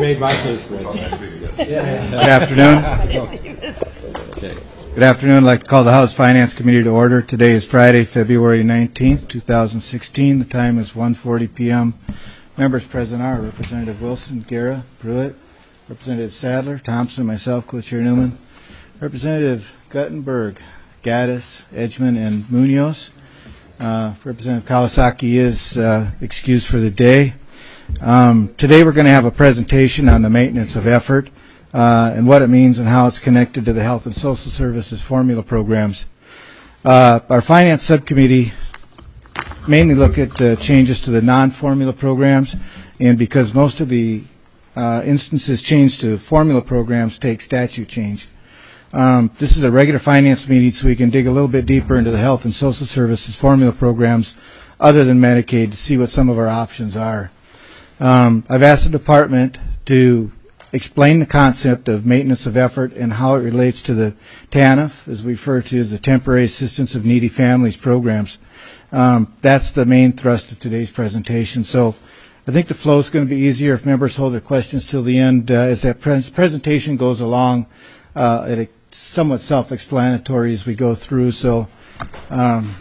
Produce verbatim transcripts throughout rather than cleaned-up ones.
made my case, Greg. Good afternoon. Good afternoon. I'd like to call the House Finance Committee to order. Today is Friday, February nineteenth, two thousand sixteen. The time is one forty p m Members present are Representative Wilson, Guerra, Pruitt, Representative Sadler, Thompson, myself, Co-Chair Newman, Representative Guttenberg, Gaddis, Edgman, and Munoz. Uh, Representative Kawasaki is uh, excused for the day. Um, today we're going to have a presentation on the maintenance of effort uh, and what it means and how it's connected to the Health and Social Services formula programs. Uh, our Finance Subcommittee mainly look at uh, changes to the non-formula programs, and because most of the uh, instances change to formula programs take statute change. Um, this is a regular finance meeting, so we can dig a little bit deeper into the Health and Social Services formula programs other than Medicaid to see what some of our options are. Um, I've asked the department to explain the concept of maintenance of effort and how it relates to the T A N F, as we refer to as the Temporary Assistance of Needy Families programs. Um, that's the main thrust of today's presentation. So I think the flow is going to be easier if members hold their questions till the end. Uh, as that pre presentation goes along, uh, it's somewhat self-explanatory as we go through. So, um,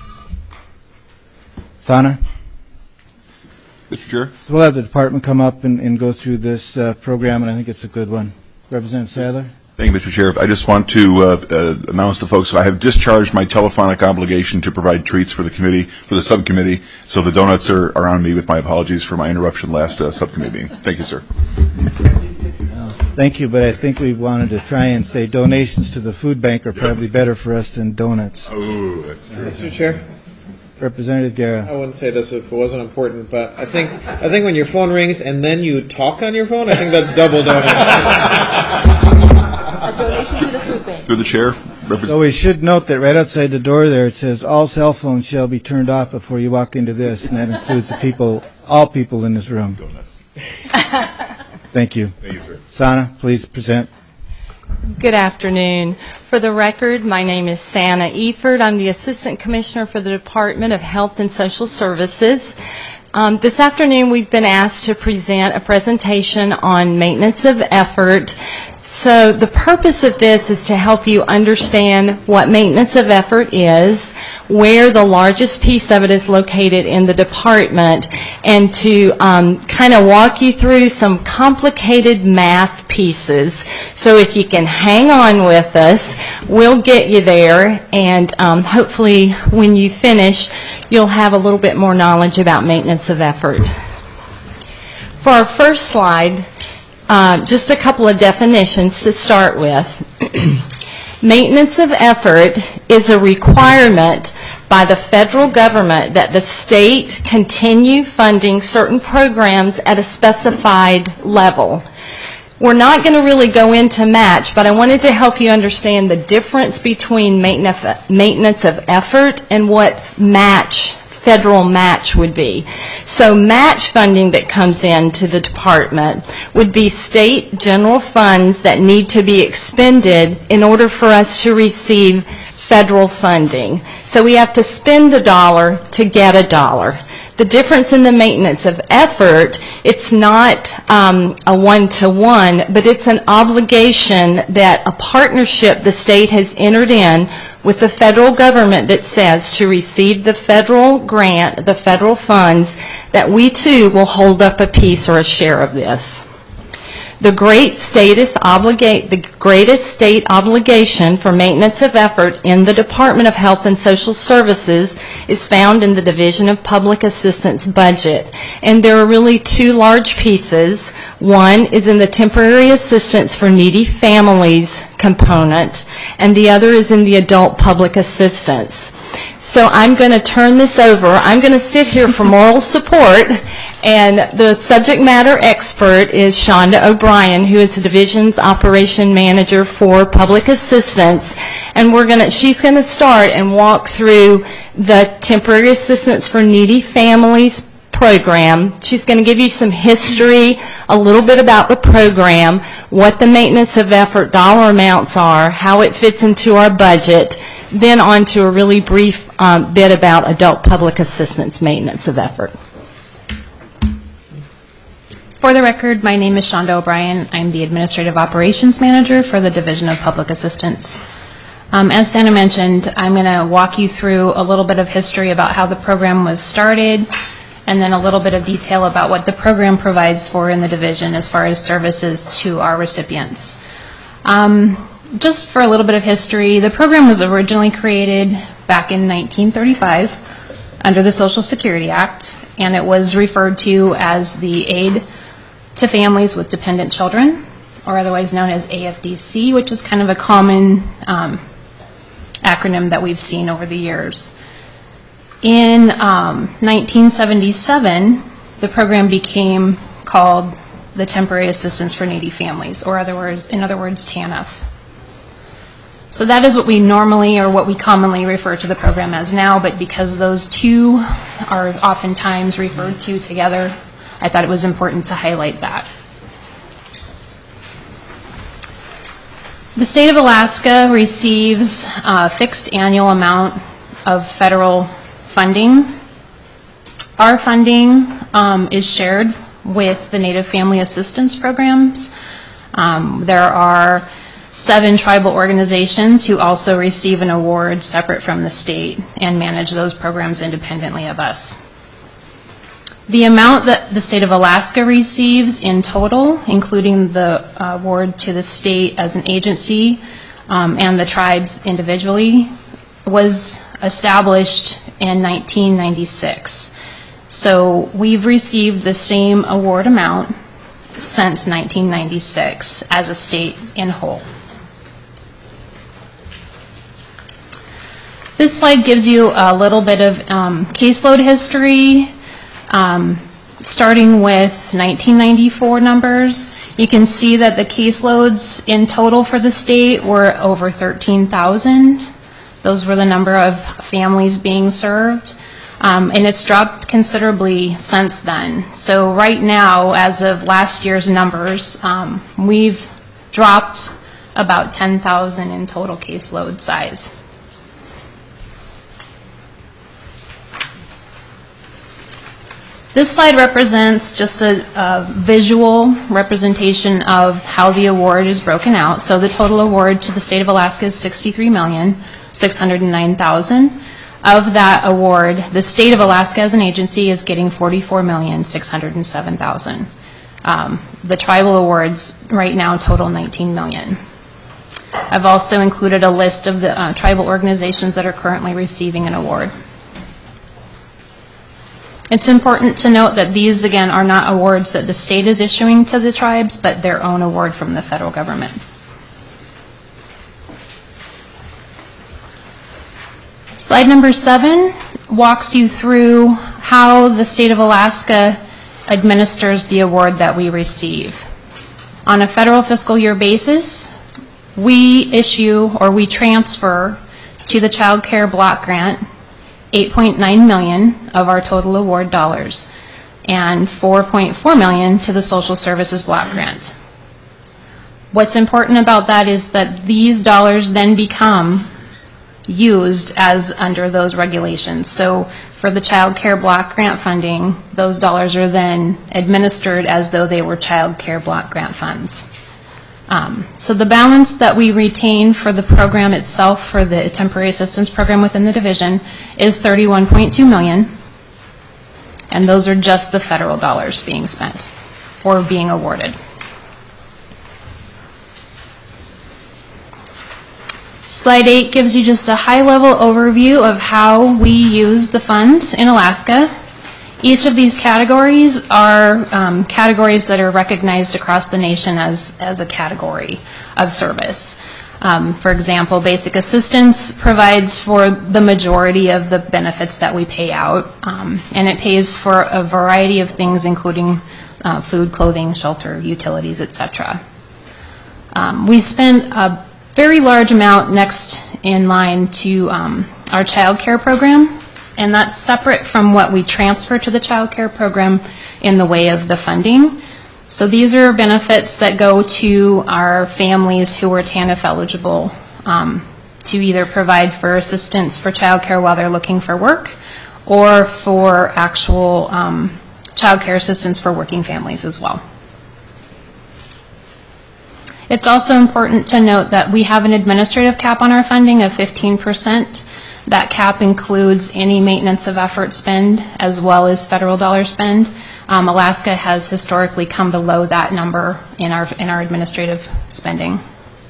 Sana? Mister Chair? So we'll have the department come up and, and go through this uh, program, and I think it's a good one. Representative Sadler? Thank you, Mister Chair. I just want to uh, uh, announce to folks I have discharged my telephonic obligation to provide treats for the committee, for the subcommittee, so the donuts are, are on me with my apologies for my interruption last uh, subcommittee meeting. Thank you, sir. Uh, thank you, but I think we wanted to try and say donations to the food bank are probably yep. better for us than donuts. Oh, that's true. Mister Chair? Representative Guerra. I wouldn't say this if it wasn't important, but I think I think when your phone rings and then you talk on your phone, I think that's double donuts. A donation to the food bank. Through the chair. So we should note that right outside the door there it says all cell phones shall be turned off before you walk into this, and that includes the people, all people in this room. Donuts. Thank you. Thank you, sir. Sana, please present. Good afternoon. For the record, my name is Sana Eford. I'm the Assistant Commissioner for the Department of Health and Social Services. Um, this afternoon we've been asked to present a presentation on maintenance of effort. So the purpose of this is to help you understand what maintenance of effort is, where the largest piece of it is located in the department, and to um, kind of walk you through some complicated math pieces. So if you can hang on with us, we'll get you there, and um, hopefully when you finish, you'll have a little bit more knowledge about maintenance of effort. For our first slide, Uh, just a couple of definitions to start with. Maintenance of effort is a requirement by the federal government that the state continue funding certain programs at a specified level. We're not going to really go into match, but I wanted to help you understand the difference between maintenance of effort and what match federal match would be. So match funding that comes into the department would be state general funds that need to be expended in order for us to receive federal funding. So we have to spend a dollar to get a dollar. The difference in the maintenance of effort, it's not um, a one-to-one, but it's an obligation that a partnership the state has entered in with the federal government that says to receive the federal grant, the federal funds, that we too will hold up a piece or a share of this. The great status obligate, the greatest state obligation for maintenance of effort in the Department of Health and Social Services is found in the Division of Public Assistance budget. And there are really two large pieces. One is in the Temporary Assistance for Needy Families component, and the other is in the Adult Public Assistance. So I'm going to turn this over. I'm going to sit here for moral support, and the subject matter expert is Shonda O'Brien, who is the division's operation manager for public assistance, and we're going to she's going to start and walk through the Temporary Assistance for Needy Families program. She's going to give you some history, a little bit about the program, what the maintenance of effort dollar amounts are, how it fits into our budget, then on to a really brief um, bit about adult public assistance maintenance of effort. For the record, my name is Shonda O'Brien. I'm the Administrative Operations Manager for the Division of Public Assistance. Um, as Santa mentioned, I'm going to walk you through a little bit of history about how the program was started, and then a little bit of detail about what the program provides for in the division as far as services to our recipients. Um, just for a little bit of history, the program was originally created back in nineteen thirty-five under the Social Security Act, and it was referred to as the Aid to Families with Dependent Children, or otherwise known as A F D C, which is kind of a common um, acronym that we've seen over the years. In um, nineteen seventy-seven, the program became called the Temporary Assistance for Needy Families, or other words, in other words, T A N F. So that is what we normally, or what we commonly refer to the program as now, but because those two are oftentimes referred to together, I thought it was important to highlight that. The state of Alaska receives a fixed annual amount of federal funding. Our funding um, is shared with the Native Family Assistance Programs. Um, there are seven tribal organizations who also receive an award separate from the state and manage those programs independently of us. The amount that the state of Alaska receives in total, including the award to the state as an agency um, and the tribes individually, was established in nineteen ninety-six. So we've received the same award amount since nineteen ninety-six as a state in whole. This slide gives you a little bit of um, caseload history. Um, starting with nineteen ninety-four numbers, you can see that the caseloads in total for the state were over thirteen thousand. Those were the number of families being served. Um, and it's dropped considerably since then. So right now, as of last year's numbers, um, we've dropped about ten thousand in total caseload size. This slide represents just a, a visual representation of how the award is broken out. So the total award to the state of Alaska is sixty-three million six hundred nine thousand. Of that award, the state of Alaska as an agency is getting forty-four million six hundred seven thousand. Um, the tribal awards right now total nineteen million. I've also included a list of the uh, tribal organizations that are currently receiving an award. It's important to note that these, again, are not awards that the state is issuing to the tribes, but their own award from the federal government. Slide number seven walks you through how the state of Alaska administers the award that we receive. On a federal fiscal year basis, we issue or we transfer to the Child Care Block Grant eight point nine million dollars of our total award dollars and four point four million dollars to the Social Services Block Grant. What's important about that is that these dollars then become used as under those regulations. So for the Child Care Block Grant funding, those dollars are then administered as though they were Child Care Block Grant funds. Um, so the balance that we retain for the program itself, for the temporary assistance program within the division, is thirty-one point two million dollars, and those are just the federal dollars being spent or being awarded. Slide eight gives you just a high-level overview of how we use the funds in Alaska. Each of these categories are um, categories that are recognized across the nation as, as a category of service. Um, for example, basic assistance provides for the majority of the benefits that we pay out, um, and it pays for a variety of things, including uh, food, clothing, shelter, utilities, et cetera. Um, we spend a very large amount next in line to um, our child care program, and that's separate from what we transfer to the child care program in the way of the funding. So these are benefits that go to our families who are T A N F eligible um, to either provide for assistance for child care while they're looking for work or for actual um, child care assistance for working families as well. It's also important to note that we have an administrative cap on our funding of fifteen percent. That cap includes any maintenance of effort spend as well as federal dollar spend. Um, Alaska has historically come below that number in our, in our administrative spending.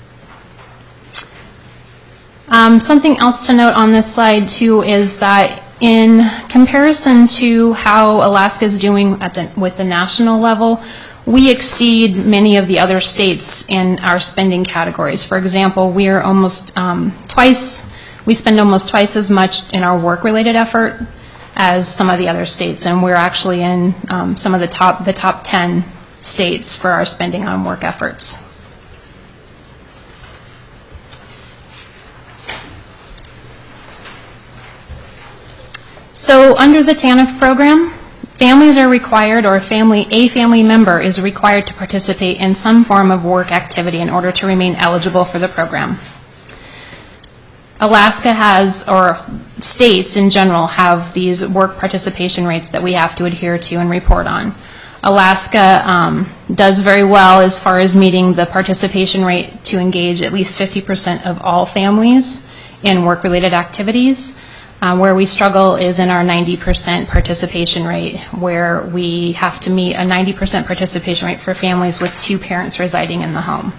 Um, something else to note on this slide too is that in comparison to how Alaska is doing at the, with the national level, we exceed many of the other states in our spending categories. For example, we are almost um, twice, we spend almost twice as much in our work-related effort as some of the other states, and we're actually in um, some of the top, the top ten states for our spending on work efforts. So under the TANF program, families are required, or a family, a family member is required to participate in some form of work activity in order to remain eligible for the program. Alaska has, or states in general, have these work participation rates that we have to adhere to and report on. Alaska um, does very well as far as meeting the participation rate to engage at least fifty percent of all families in work-related activities. Uh, where we struggle is in our ninety percent participation rate, where we have to meet a ninety percent participation rate for families with two parents residing in the home.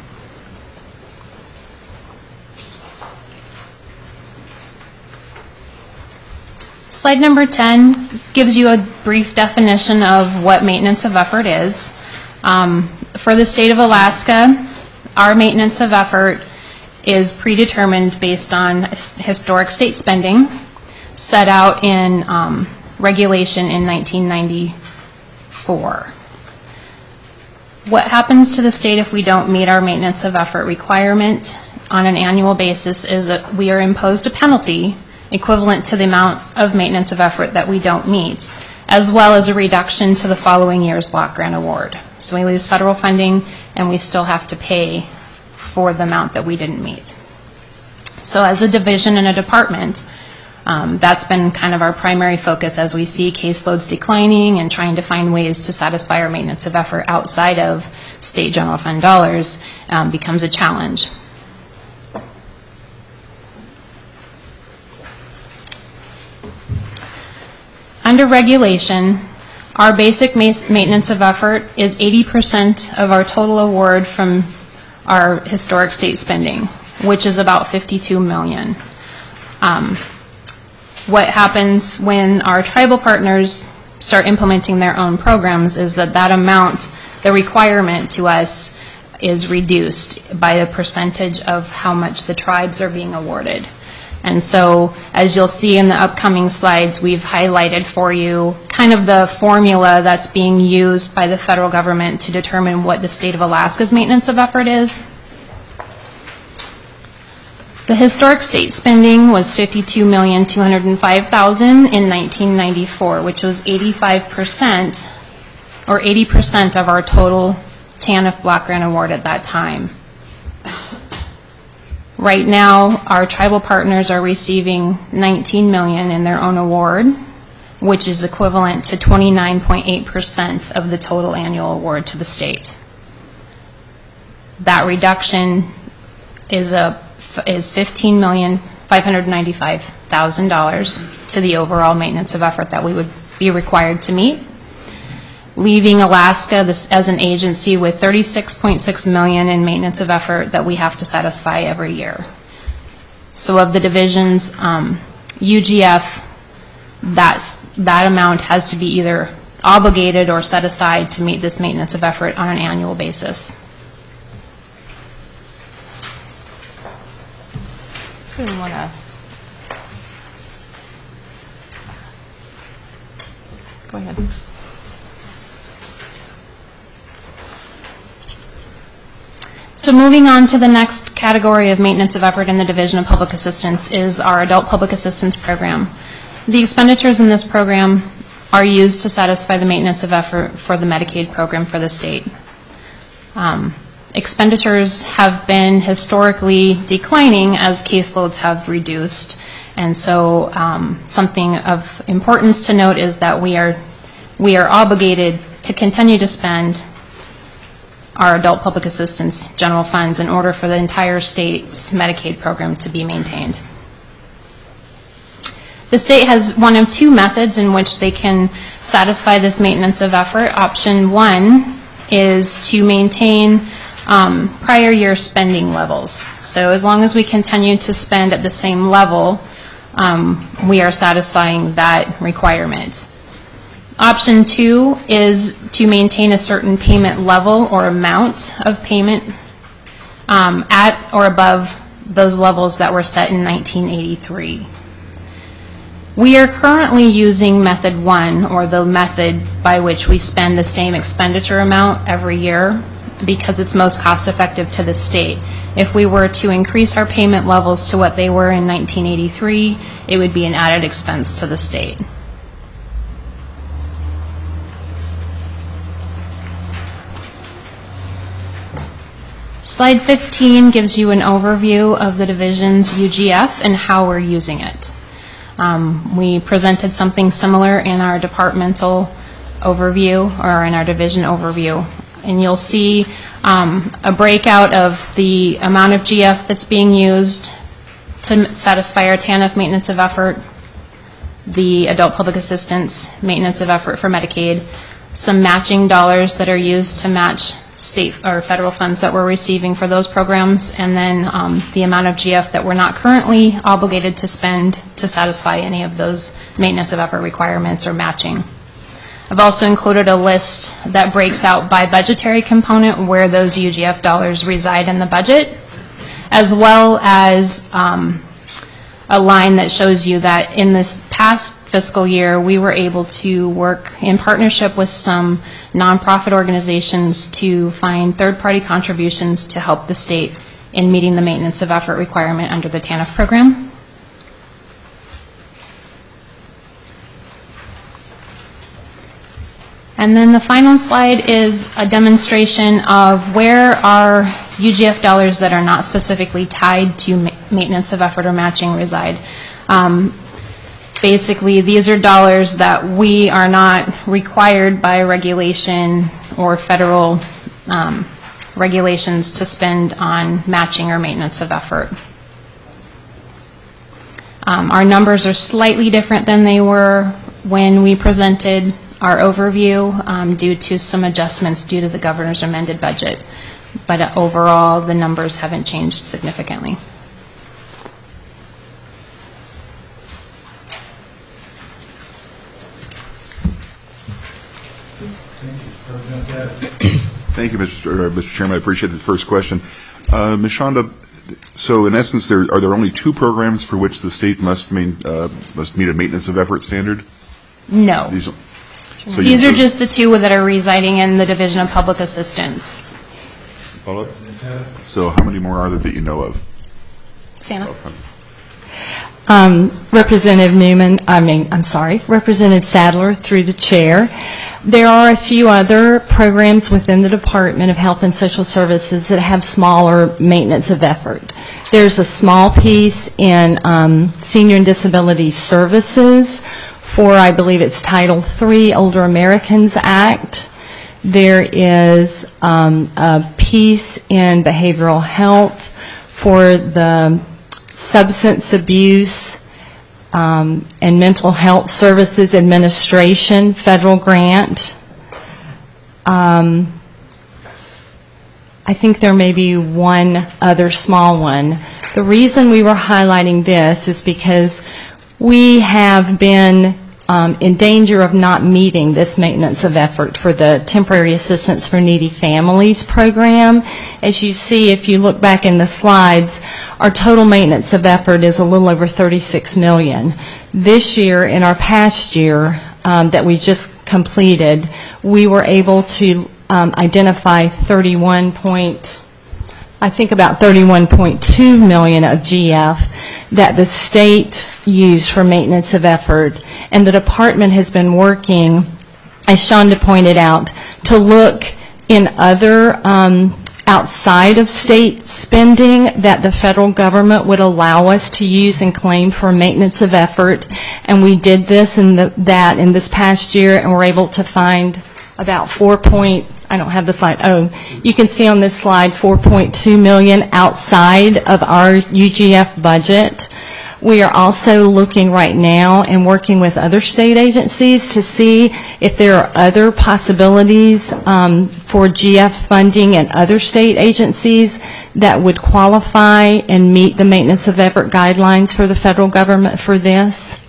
Slide number ten gives you a brief definition of what maintenance of effort is. Um, for the state of Alaska, our maintenance of effort is predetermined based on historic state spending, set out in um, regulation in nineteen ninety-four. What happens to the state if we don't meet our maintenance of effort requirement on an annual basis is that we are imposed a penalty equivalent to the amount of maintenance of effort that we don't meet, as well as a reduction to the following year's block grant award. So we lose federal funding and we still have to pay for the amount that we didn't meet. So as a division and a department, Um, that's been kind of our primary focus as we see caseloads declining and trying to find ways to satisfy our maintenance of effort outside of state general fund dollars um, becomes a challenge. Under regulation, our basic maintenance of effort is eighty percent of our total award from our historic state spending, which is about fifty-two million dollars. Um, What happens when our tribal partners start implementing their own programs is that that amount, the requirement to us, is reduced by a percentage of how much the tribes are being awarded. And so, as you'll see in the upcoming slides, we've highlighted for you kind of the formula that's being used by the federal government to determine what the state of Alaska's maintenance of effort is. The historic state spending was fifty-two million two hundred five thousand dollars in nineteen ninety-four, which was eighty-five percent or eighty percent of our total TANF block grant award at that time. Right now, our tribal partners are receiving nineteen million dollars in their own award, which is equivalent to twenty-nine point eight percent of the total annual award to the state. That reduction is a is fifteen million five hundred ninety-five thousand dollars to the overall maintenance of effort that we would be required to meet, leaving Alaska this, as an agency with thirty-six point six million dollars in maintenance of effort that we have to satisfy every year. So of the divisions, um, U G F, that's, that amount has to be either obligated or set aside to meet this maintenance of effort on an annual basis. We want to go ahead. So moving on to the next category of maintenance of effort in the Division of Public Assistance is our Adult Public Assistance Program. The expenditures in this program are used to satisfy the maintenance of effort for the Medicaid program for the state. Um, Expenditures have been historically declining as caseloads have reduced, and so um, something of importance to note is that we are we are obligated to continue to spend our adult public assistance general funds in order for the entire state's Medicaid program to be maintained. The state has one of two methods in which they can satisfy this maintenance of effort. Option one is to maintain um, prior year spending levels. So as long as we continue to spend at the same level, um, we are satisfying that requirement. Option two is to maintain a certain payment level or amount of payment um, at or above those levels that were set in nineteen eighty-three. We are currently using method one, or the method by which we spend the same expenditure amount every year, because it's most cost effective to the state. If we were to increase our payment levels to what they were in nineteen eighty-three, it would be an added expense to the state. Slide fifteen gives you an overview of the division's U G F and how we're using it. Um, we presented something similar in our departmental overview, or in our division overview, and you'll see um, a breakout of the amount of G F that's being used to satisfy our T A N F maintenance of effort, the adult public assistance maintenance of effort for Medicaid, some matching dollars that are used to match state or federal funds that we're receiving for those programs, and then um, the amount of G F that we're not currently obligated to spend to satisfy any of those maintenance of effort requirements or matching. I've also included a list that breaks out by budgetary component where those U G F dollars reside in the budget, as well as um, a line that shows you that in this past fiscal year, we were able to work in partnership with some nonprofit organizations to find third-party contributions to help the state in meeting the maintenance of effort requirement under the T A N F program. And then the final slide is a demonstration of where our U G F dollars that are not specifically tied to ma maintenance of effort or matching reside. Um, basically, these are dollars that we are not required by regulation or federal um, regulations to spend on matching or maintenance of effort. Um, our numbers are slightly different than they were when we presented our overview um, due to some adjustments due to the governor's amended budget. But uh, overall, the numbers haven't changed significantly. Thank you, Mister Uh, Mister Chairman. I appreciate the first question. Uh, Miz Shonda, so in essence, there, are there only two programs for which the state must, main, uh, must meet a maintenance of effort standard? No. These, so These you, are just the two that are residing in the Division of Public Assistance. Follow up? So how many more are there that you know of? Santa? Um, Representative Newman, I mean, I'm sorry, Representative Sadler through the chair. There are a few other programs within the Department of Health and Social Services that have smaller maintenance of effort. There's a small piece in um, Senior and Disability Services for, I believe it's Title three Older Americans Act. There is um, a piece in behavioral health for the Substance Abuse um, and Mental Health Services Administration federal grant. Um, I think there may be one other small one. The reason we were highlighting this is because we have been um, in danger of not meeting this maintenance of effort for the Temporary Assistance for Needy Families program. As you see, if you look back in the slides, our total maintenance of effort is a little over thirty-six million dollars. This year, in our past year um, that we just completed, we were able to um, identify thirty-one point I think about thirty-one point two million of G F that the state used for maintenance of effort, and the department has been working, as Shonda pointed out, to look in other um, outside of state spending that the federal government would allow us to use and claim for maintenance of effort. And we did this and the, that in this past year, and we're able to find about four point, I don't have the slide, oh, you can see on this slide four point two million outside of our U G F budget. We are also looking right now and working with other state agencies to see if there are other possibilities um, for G F funding and other state agencies that would qualify and meet the maintenance of effort guidelines for the federal government for this.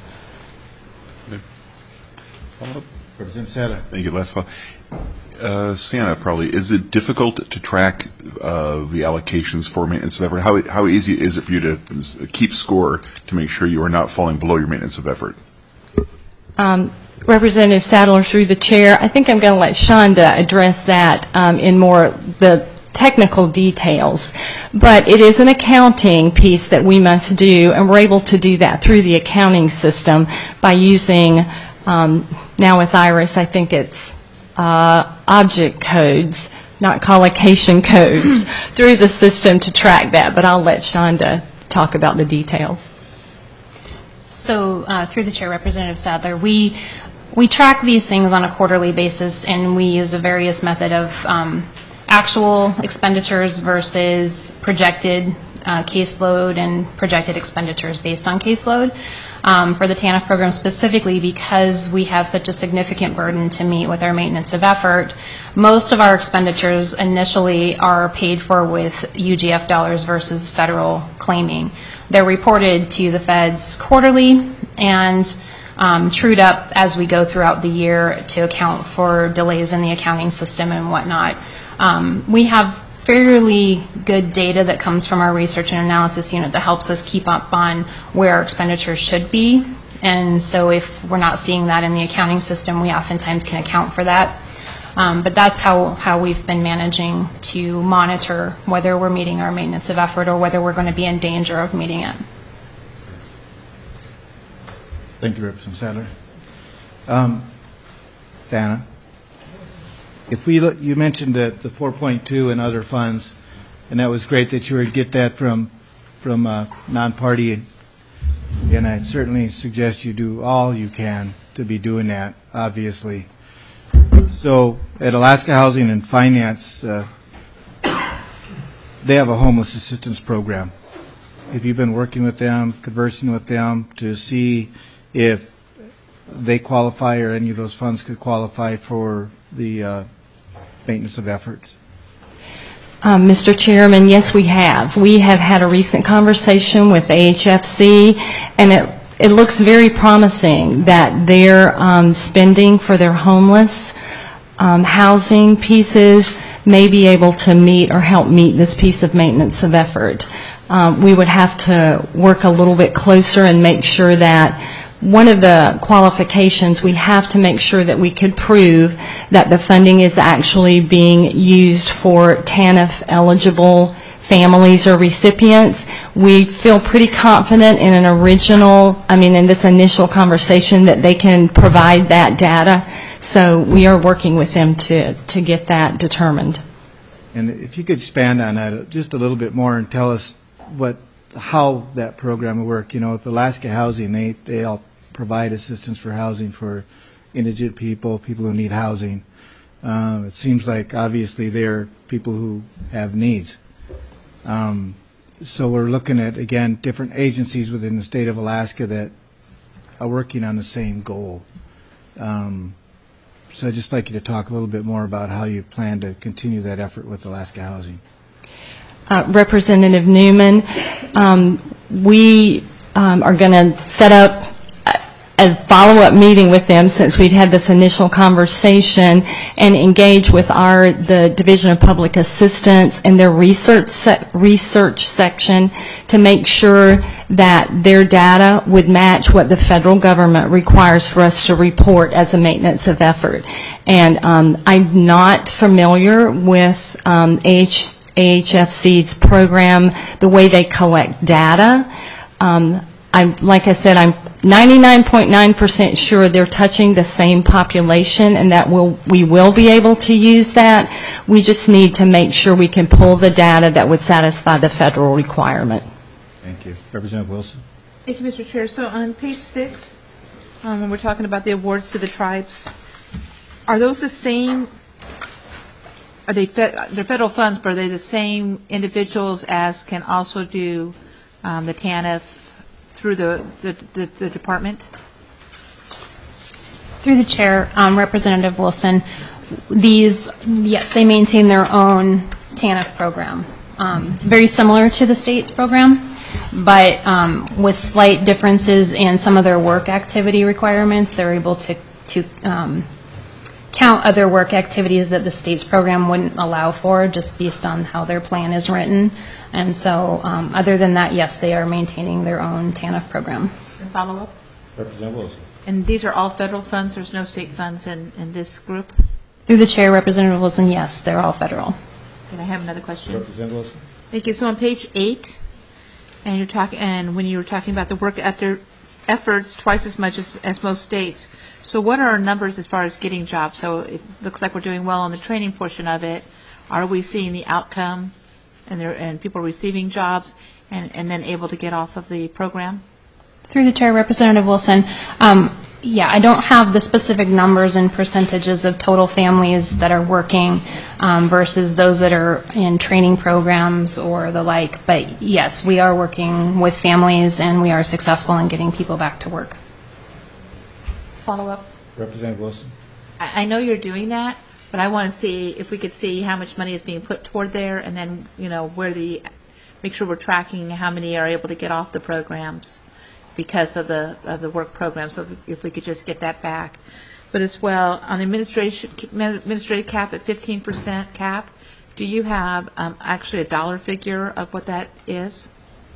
Representative Sadler. Thank you. Last fall. Uh, Santa, probably, is it difficult to track uh, the allocations for maintenance of effort? How, how easy is it for you to keep score to make sure you are not falling below your maintenance of effort? Um, Representative Sadler, through the chair, I think I'm going to let Shonda address that um, in more the technical details. But it is an accounting piece that we must do, and we're able to do that through the accounting system by using, um, now with IRIS, I think it's Uh, object codes, not collocation codes, through the system to track that. But I'll let Shonda talk about the details. So, uh, through the chair, Representative Sadler, we we track these things on a quarterly basis, and we use a various method of um, actual expenditures versus projected uh, caseload and projected expenditures based on caseload. Um, for the T A N F program specifically, because we have such a significant burden to meet with our maintenance of effort, most of our expenditures initially are paid for with U G F dollars versus federal claiming. They're reported to the feds quarterly and um, trued up as we go throughout the year to account for delays in the accounting system and whatnot. Um, we have fairly good data that comes from our research and analysis unit that helps us keep up on where our expenditures should be. And so if we're not seeing that in the accounting system, we oftentimes can account for that. Um, but that's how, how we've been managing to monitor whether we're meeting our maintenance of effort or whether we're going to be in danger of meeting it. Thank you, Representative Sadler. Um, Santa. If we look, you mentioned the, the four point two and other funds, and that was great that you were to get that from from uh, non-party, and I certainly suggest you do all you can to be doing that, obviously. So at Alaska Housing and Finance, uh, they have a homeless assistance program. If you've been working with them, conversing with them to see if they qualify or any of those funds could qualify for the uh, maintenance of efforts? Um, Mister Chairman, yes, we have. We have had a recent conversation with A H F C, and it, it looks very promising that their um, spending for their homeless um, housing pieces may be able to meet or help meet this piece of maintenance of effort. Um, we would have to work a little bit closer and make sure that one of the qualifications, we have to make sure that we could prove that the funding is actually being used for T A N F eligible families or recipients. We feel pretty confident in an original, I mean in this initial conversation, that they can provide that data. So we are working with them to, to get that determined. And if you could expand on that just a little bit more and tell us what, how that program will work. You know, with Alaska Housing, they, they all provide assistance for housing for indigent people, people who need housing. Um, it seems like obviously they're people who have needs. Um, so we're looking at, again, different agencies within the state of Alaska that are working on the same goal. Um, so I'd just like you to talk a little bit more about how you plan to continue that effort with Alaska Housing. Uh, Representative Newman, um, we um, are going to set up a follow-up meeting with them since we've had this initial conversation and engage with our the Division of Public Assistance and their research se research section to make sure that their data would match what the federal government requires for us to report as a maintenance of effort. And um, I'm not familiar with um, A H F C's program, the way they collect data. Um, I, like I said, I'm ninety-nine point nine percent sure they're touching the same population, and that we'll, we will be able to use that. We just need to make sure we can pull the data that would satisfy the federal requirement. Thank you. Representative Wilson. Thank you, Mister Chair. So on page six, um, when we're talking about the awards to the tribes, are those the same, are they, fe- they're federal funds, but are they the same individuals as can also do um, the TANF through the, the, the, the department? Through the chair, um, Representative Wilson, these, yes, they maintain their own TANF program. Um, it's very similar to the state's program, but um, with slight differences in some of their work activity requirements, they're able to, to um, count other work activities that the state's program wouldn't allow for, just based on how their plan is written. And so um, other than that, yes, they are maintaining their own TANF program. And follow up? Representative Wilson. And these are all federal funds? There's no state funds in, in this group? Through the chair, Representative Wilson, yes, they're all federal. Can I have another question? Representative Wilson. Thank you. So on page eight, and you're talking, and when you were talking about the work after efforts twice as much as, as most states. So what are our numbers as far as getting jobs? So it looks like we're doing well on the training portion of it. Are we seeing the outcome, and there and people receiving jobs, and, and then able to get off of the program? Through the chair, Representative Wilson, um, yeah, I don't have the specific numbers and percentages of total families that are working um, versus those that are in training programs or the like. But yes, we are working with families, and we are successful in getting people back to work. Follow up. Representative Wilson. I, I know you're doing that, but I want to see if we could see how much money is being put toward there, and then, you know, where the, make sure we're tracking how many are able to get off the programs because of the of the work program. So if, if we could just get that back. But as well, on the administration administrative cap at fifteen percent cap, do you have um, actually a dollar figure of what that is?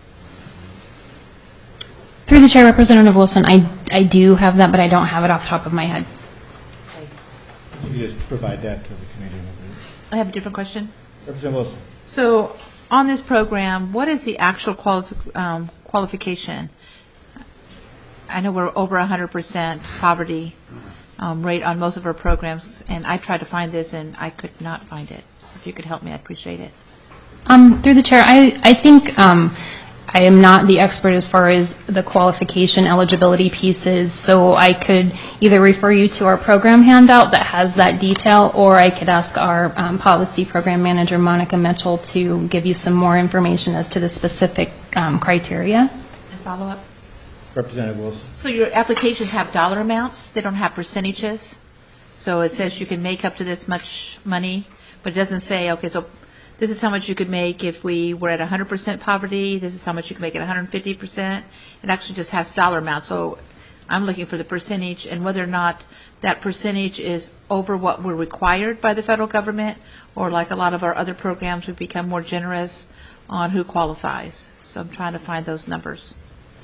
Through the chair, Representative Wilson, I, I do have that, but I don't have it off the top of my head. You can just provide that to the committee. I have a different question. Representative Wilson. So on this program, what is the actual qualifi- um, qualification? I know we're over one hundred percent poverty um, rate on most of our programs, and I tried to find this, and I could not find it. So if you could help me, I'd appreciate it. Um, through the chair, I, I think um, I am not the expert as far as the qualification eligibility pieces, so I could either refer you to our program handout that has that detail, or I could ask our um, policy program manager, Monica Mitchell, to give you some more information as to the specific um, criteria. And follow up? Representative Wilson. So your applications have dollar amounts? They don't have percentages? So it says you can make up to this much money, but it doesn't say, okay, so this is how much you could make if we were at one hundred percent poverty. This is how much you could make at one hundred fifty percent. It actually just has dollar amounts. So I'm looking for the percentage and whether or not that percentage is over what we're required by the federal government, or like a lot of our other programs, we've become more generous on who qualifies. So I'm trying to find those numbers.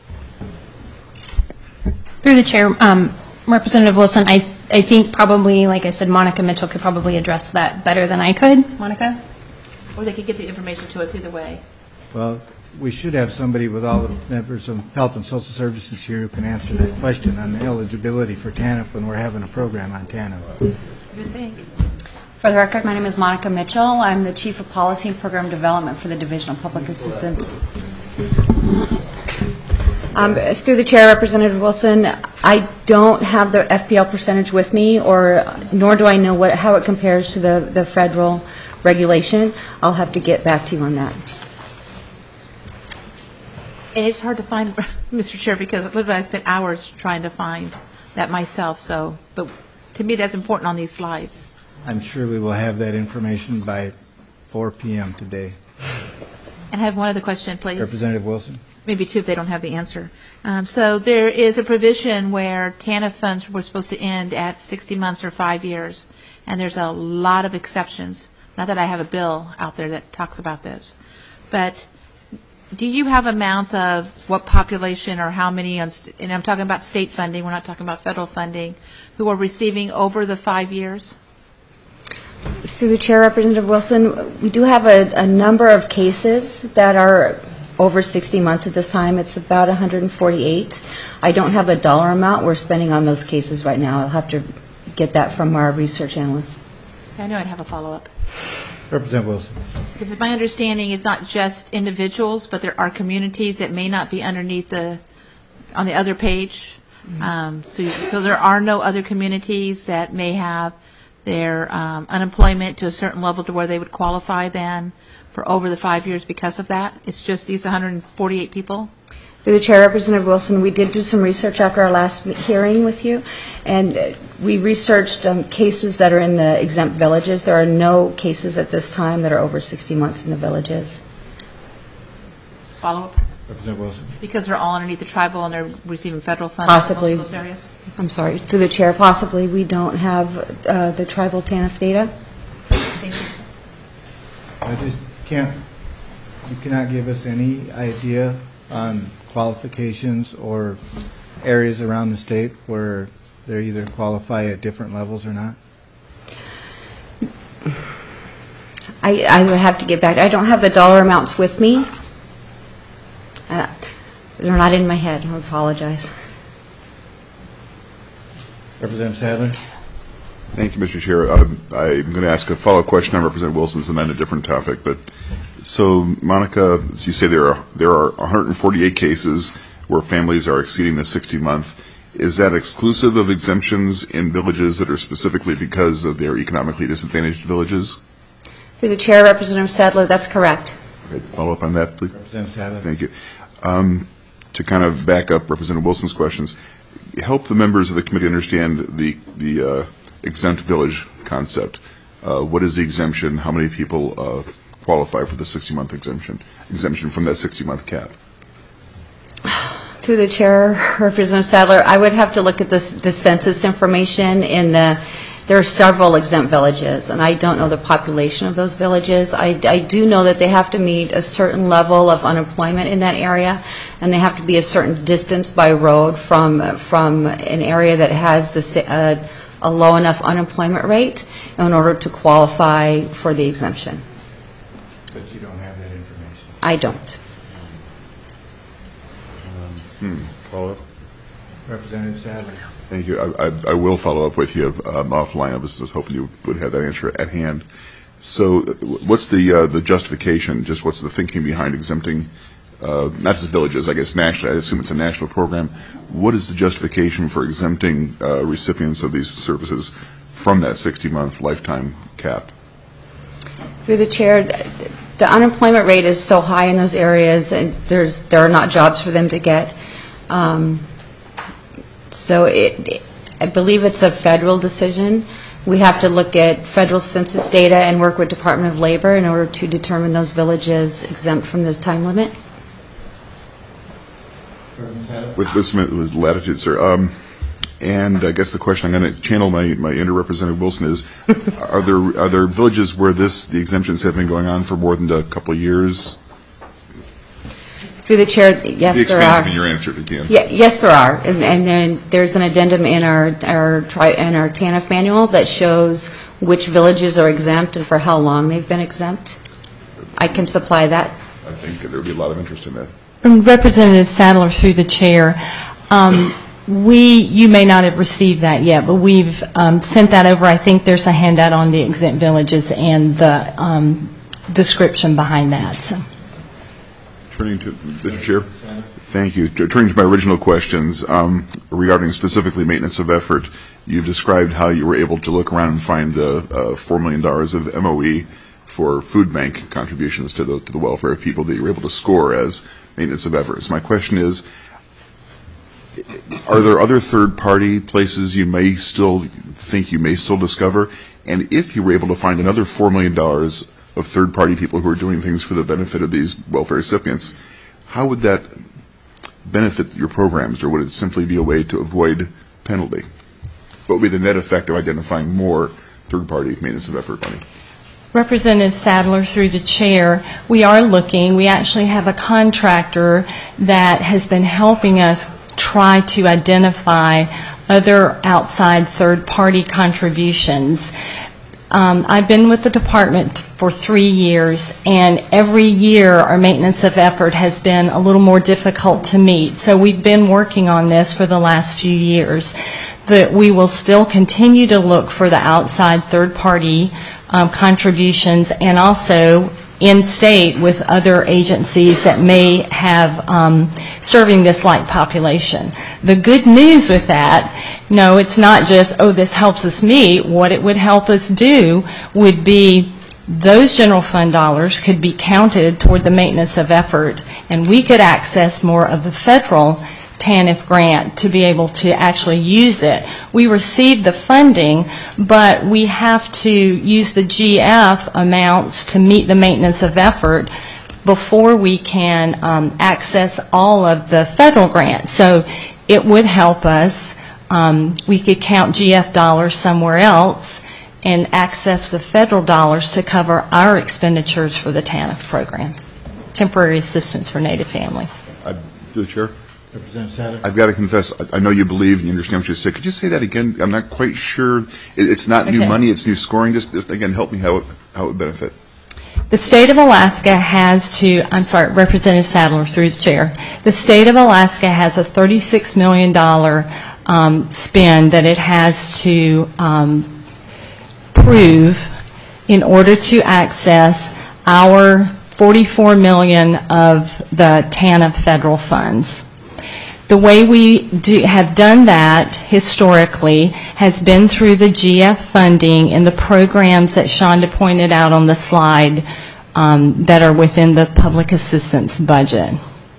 Through the chair, um, Representative Wilson, I, I think probably, like I said, Monica Mitchell could probably address that better than I could. Monica? Or they could get the information to us either way. Well, we should have somebody with all the members of Health and Social Services here who can answer that question on the eligibility for TANF when we're having a program on TANF. Good thing. For the record, my name is Monica Mitchell. I'm the Chief of Policy and Program Development for the Division of Public Assistance. Um, through the chair, Representative Wilson, I don't have the F P L percentage with me, or nor do I know what, how it compares to the, the federal regulation. I'll have to get back to you on that. And it's hard to find, Mister Chair, because literally I spent hours trying to find that myself. So, but to me, that's important on these slides. I'm sure we will have that information by four p.m. today. And I have one other question, please. Representative Wilson. Maybe two if they don't have the answer. Um, so there is a provision where TANF funds were supposed to end at sixty months or five years, and there's a lot of exceptions. Not that I have a bill out there that talks about this, but do you have amounts of what population or how many, on st- and I'm talking about state funding, we're not talking about federal funding, who are receiving over the five years? Through the chair, Representative Wilson, we do have a, a number of cases that are over sixty months at this time, it's about one hundred forty-eight. I don't have a dollar amount we're spending on those cases right now. I'll have to get that from our research analyst. I know I'd have a follow-up. Representative Wilson. Because my understanding is not just individuals, but there are communities that may not be underneath the, on the other page. Um, so, so there are no other communities that may have their um, unemployment to a certain level to where they would qualify then for over the five years because of that? It's just these one hundred forty-eight people? Through the Chair, Representative Wilson, we did do some research after our last hearing with you, and uh, we researched um, cases that are in the exempt villages. There are no cases at this time that are over sixty months in the villages. Follow-up? Representative Wilson. Because they're all underneath the tribal and they're receiving federal funds Possibly. in most of those areas? I'm sorry. Through the Chair, possibly we don't have uh, the tribal T A N F data. Thank you. I just can't, you cannot give us any idea on qualifications or areas around the state where they either qualify at different levels or not? I, I would have to get back. I don't have the dollar amounts with me. Uh, they're not in my head. I apologize. Representative Sadler. Thank you, Mister Chair. Um, I'm going to ask a follow-up question on Representative Wilson's and then a different topic. But so, Monica, as you say, there are there are one hundred forty-eight cases where families are exceeding the sixty month. Is that exclusive of exemptions in villages that are specifically because of their economically disadvantaged villages? Through the Chair, Representative Sadler, that's correct. Okay, follow up on that, please. Representative Sadler. Thank you. Um, to kind of back up Representative Wilson's questions, help the members of the committee understand the the uh, exempt village concept. Uh, what is the exemption? How many people uh, qualify for the sixty month exemption? Exemption from that sixty month cap. Through the Chair, Representative Sadler, I would have to look at this, the census information in the. There are several exempt villages, and I don't know the population of those villages. I, I do know that they have to meet a certain level of unemployment in that area, and they have to be a certain distance by road from from an area that has the, uh, a low enough unemployment rate in order to qualify for the exemption. But you don't have that information. I don't. Hmm. Follow up. Representative Sadler. Thank you. I, I, I will follow up with you um, offline. I was just hoping you would have that answer at hand. So, uh, what's the uh, the justification? Just what's the thinking behind exempting, uh, not just villages? I guess nationally. I assume it's a national program. What is the justification for exempting uh, recipients of these services from that sixty month lifetime cap? Through the Chair, the unemployment rate is so high in those areas, and there's there are not jobs for them to get. Um, So it, I believe it's a federal decision. We have to look at federal census data and work with Department of Labor in order to determine those villages exempt from this time limit. With this with latitude, sir. Um, and I guess the question I'm going to channel my my inter Representative Wilson is: Are there are there villages where this the exemptions have been going on for more than a couple of years? Through the Chair, yes, The there are. expansion in your answer, if you can. Yeah, yes, there are, and, and then there's an addendum in our our tri, in our T A N F manual that shows which villages are exempt and for how long they've been exempt. I can supply that. I think there would be a lot of interest in that. Representative Sadler, through the chair, um, we, you may not have received that yet, but we've um, sent that over. I think there's a handout on the exempt villages and the um, description behind that. So. Turning to Mister Chair, thank you. Turning to my original questions um, regarding specifically maintenance of effort, you've described how you were able to look around and find the uh, four million dollars of M O E for food bank contributions to the to the welfare of people that you were able to score as maintenance of effort. So my question is, are there other third-party places you may still think you may still discover? And if you were able to find another four million dollars of third-party people who are doing things for the benefit of these welfare recipients, how would that benefit your programs, or would it simply be a way to avoid penalty? What would be the net effect of identifying more third-party maintenance of effort money? Representative Sadler, through the chair, we are looking. We actually have a contractor that has been helping us try to identify other outside third-party contributions. Um, I've been with the department for three years, and every year our maintenance of effort has been a little more difficult to meet. So we've been working on this for the last few years. That we will still continue to look for the outside third-party um, contributions, and also in-state with other agencies that may have um, serving this like population. The good news with that, no, it's not just, oh, this helps us meet. What it would help us do would be those general fund dollars could be counted toward the maintenance of effort, and we could access more of the federal TANF grant to be able to actually use it. We receive the funding, but we have to use the G F amounts to meet the maintenance of effort before we can um, access all of the federal grants. So it would help us. Um, we could count G F dollars somewhere else and access the federal dollars to cover our expenditures for the TANF program, Temporary Assistance for Native Families. I, through the chair. Representative Satter. I've got to confess, I, I know you believe and you understand what you said. Could you say that again? I'm not quite sure. It, it's not new Okay. money, it's new scoring. Just, just again, help me how it, how it would benefit. The state of Alaska has to, I'm sorry, Representative Sadler through the chair. The state of Alaska has a thirty-six million dollars um, spend that it has to um, prove in order to access our forty-four million dollars of the TANF federal funds. The way we do, have done that historically has been through the G F funding and the programs that Shonda pointed out on the slide um, that are within the public assistance budget.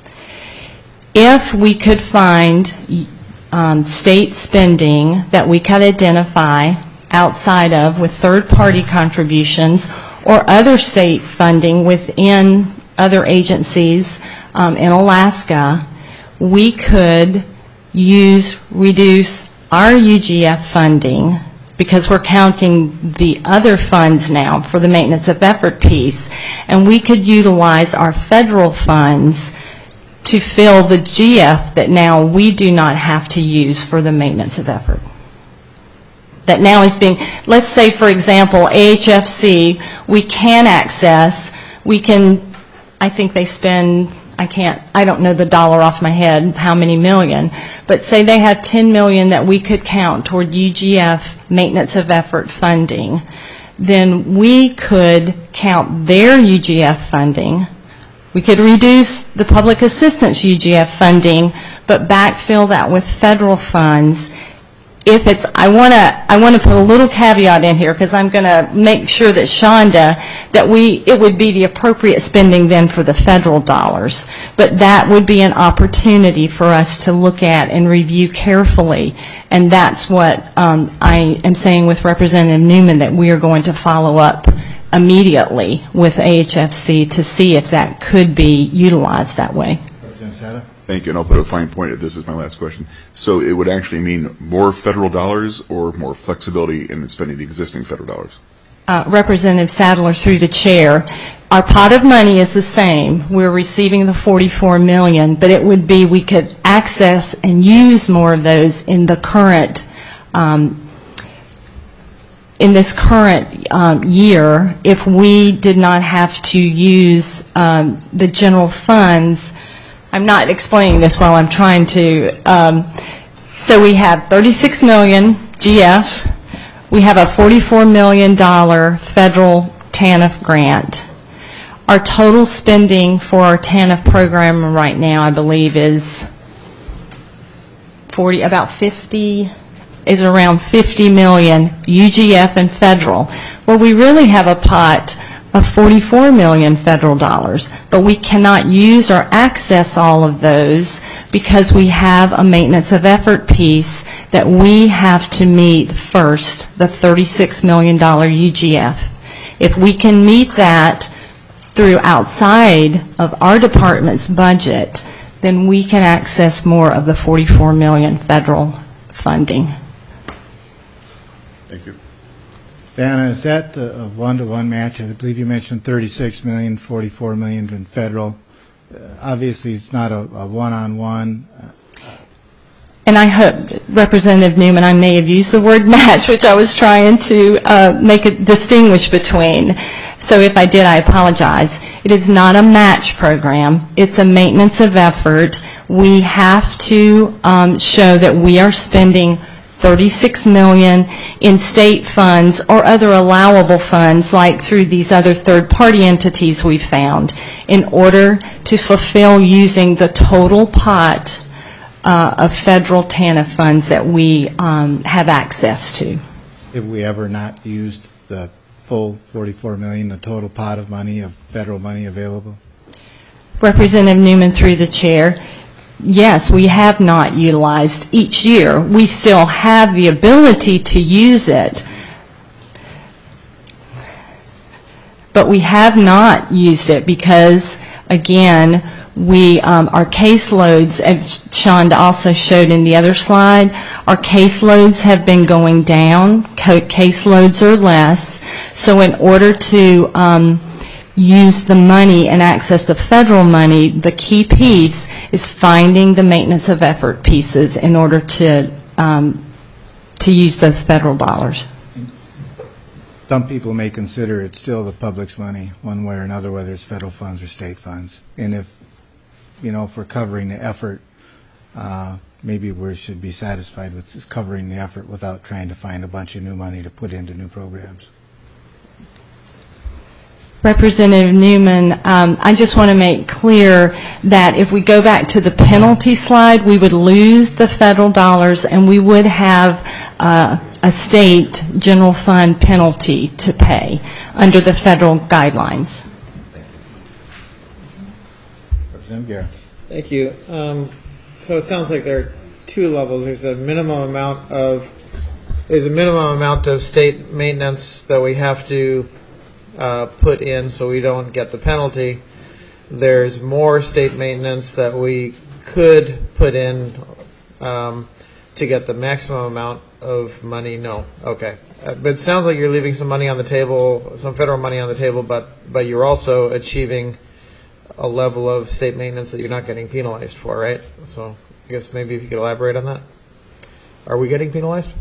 If we could find um, state spending that we could identify outside of with third-party contributions or other state funding within other agencies um, in Alaska, we could use, reduce our U G F funding, because we're counting the other funds now for the maintenance of effort piece, and we could utilize our federal funds to fill the G F that now we do not have to use for the maintenance of effort. That now is being, let's say for example, A H F C, we can access, we can, I think they spend, I can't, I don't know the dollar off my head, how many million, but say they have ten million that we could count toward U G F maintenance of effort funding, then we could count their U G F funding. We could reduce the public assistance U G F funding, but backfill that with federal funds. If it's, I want to, I want to put a little caveat in here because I'm going to make sure that Shonda, that we, it would be the appropriate spending then for the federal dollars. But that would be an opportunity for us to look at and review carefully. And that's what um, I am saying with Representative Newman, that we are going to follow up immediately with A H F C to see if that could be utilized that way. Representative Satter. Thank you, and I'll put a fine point if this is my last question. So it would actually mean more federal dollars or more flexibility in spending the existing federal dollars? Uh, Representative Sadler through the chair, our pot of money is the same. We're receiving the forty-four million dollars, but it would be we could access and use more of those in the current um, in this current um, year if we did not have to use um, the general funds. I'm not explaining this while I'm trying to. Um, so we have thirty-six million dollars G F. We have a forty-four million dollars federal TANF grant. Our total spending for our TANF program right now, I believe, is forty, about fifty, is around fifty million dollars U G F and federal. Well, we really have a pot of forty-four million dollars federal dollars, but we cannot use or access all of those because we have a maintenance of effort piece that we have to meet first, the thirty-six million dollars U G F. If we can meet that through outside of our department's budget, then we can access more of the forty-four million dollars federal funding. Thank you. Vanna, is that a one-to-one match? I believe you mentioned thirty-six million dollars, forty-four million dollars in federal. Uh, obviously, it's not a, a one-on-one. and I hope, Representative Newman, I may have used the word match, which I was trying to uh, make a distinguish between. So if I did, I apologize. It is not a match program. It's a maintenance of effort. We have to um, show that we are spending thirty-six million dollars in state funds or other allowable funds, like through these other third-party entities we found, in order to fulfill using the total pot uh, of federal T A N F funds that we um, have access to. Have we ever not used the full forty-four million dollars, the total pot of money, of federal money available? Representative Newman, through the chair, yes, we have not utilized each year. We still have the ability to use it, but we have not used it because, again, we, um, our caseloads, as Shonda also showed in the other slide, our caseloads have been going down. Co- caseloads are less. So in order to um, use the money and access the federal money, the key piece is finding the maintenance of effort pieces in order to um, to use those federal dollars. Some people may consider it still the public's money, one way or another, whether it's federal funds or state funds. And if, you know, if we're covering the effort, uh, maybe we should be satisfied with just covering the effort without trying to find a bunch of new money to put into new programs. Representative Newman, um, I just want to make clear that if we go back to the penalty slide, we would lose the federal dollars and we would have uh, a state general fund penalty to pay under the federal guidelines. Representative Guerra. Thank you. Um, so it sounds like there are two levels. There's a minimum amount of there's a minimum amount of state maintenance that we have to uh, put in so we don't get the penalty. There's more state maintenance that we could put in um, to get the maximum amount of money. No, okay. Uh, but it sounds like you're leaving some money on the table, some federal money on the table, but but you're also achieving a level of state maintenance that you're not getting penalized for, right? So I guess maybe if you could elaborate on that. Are we getting penalized?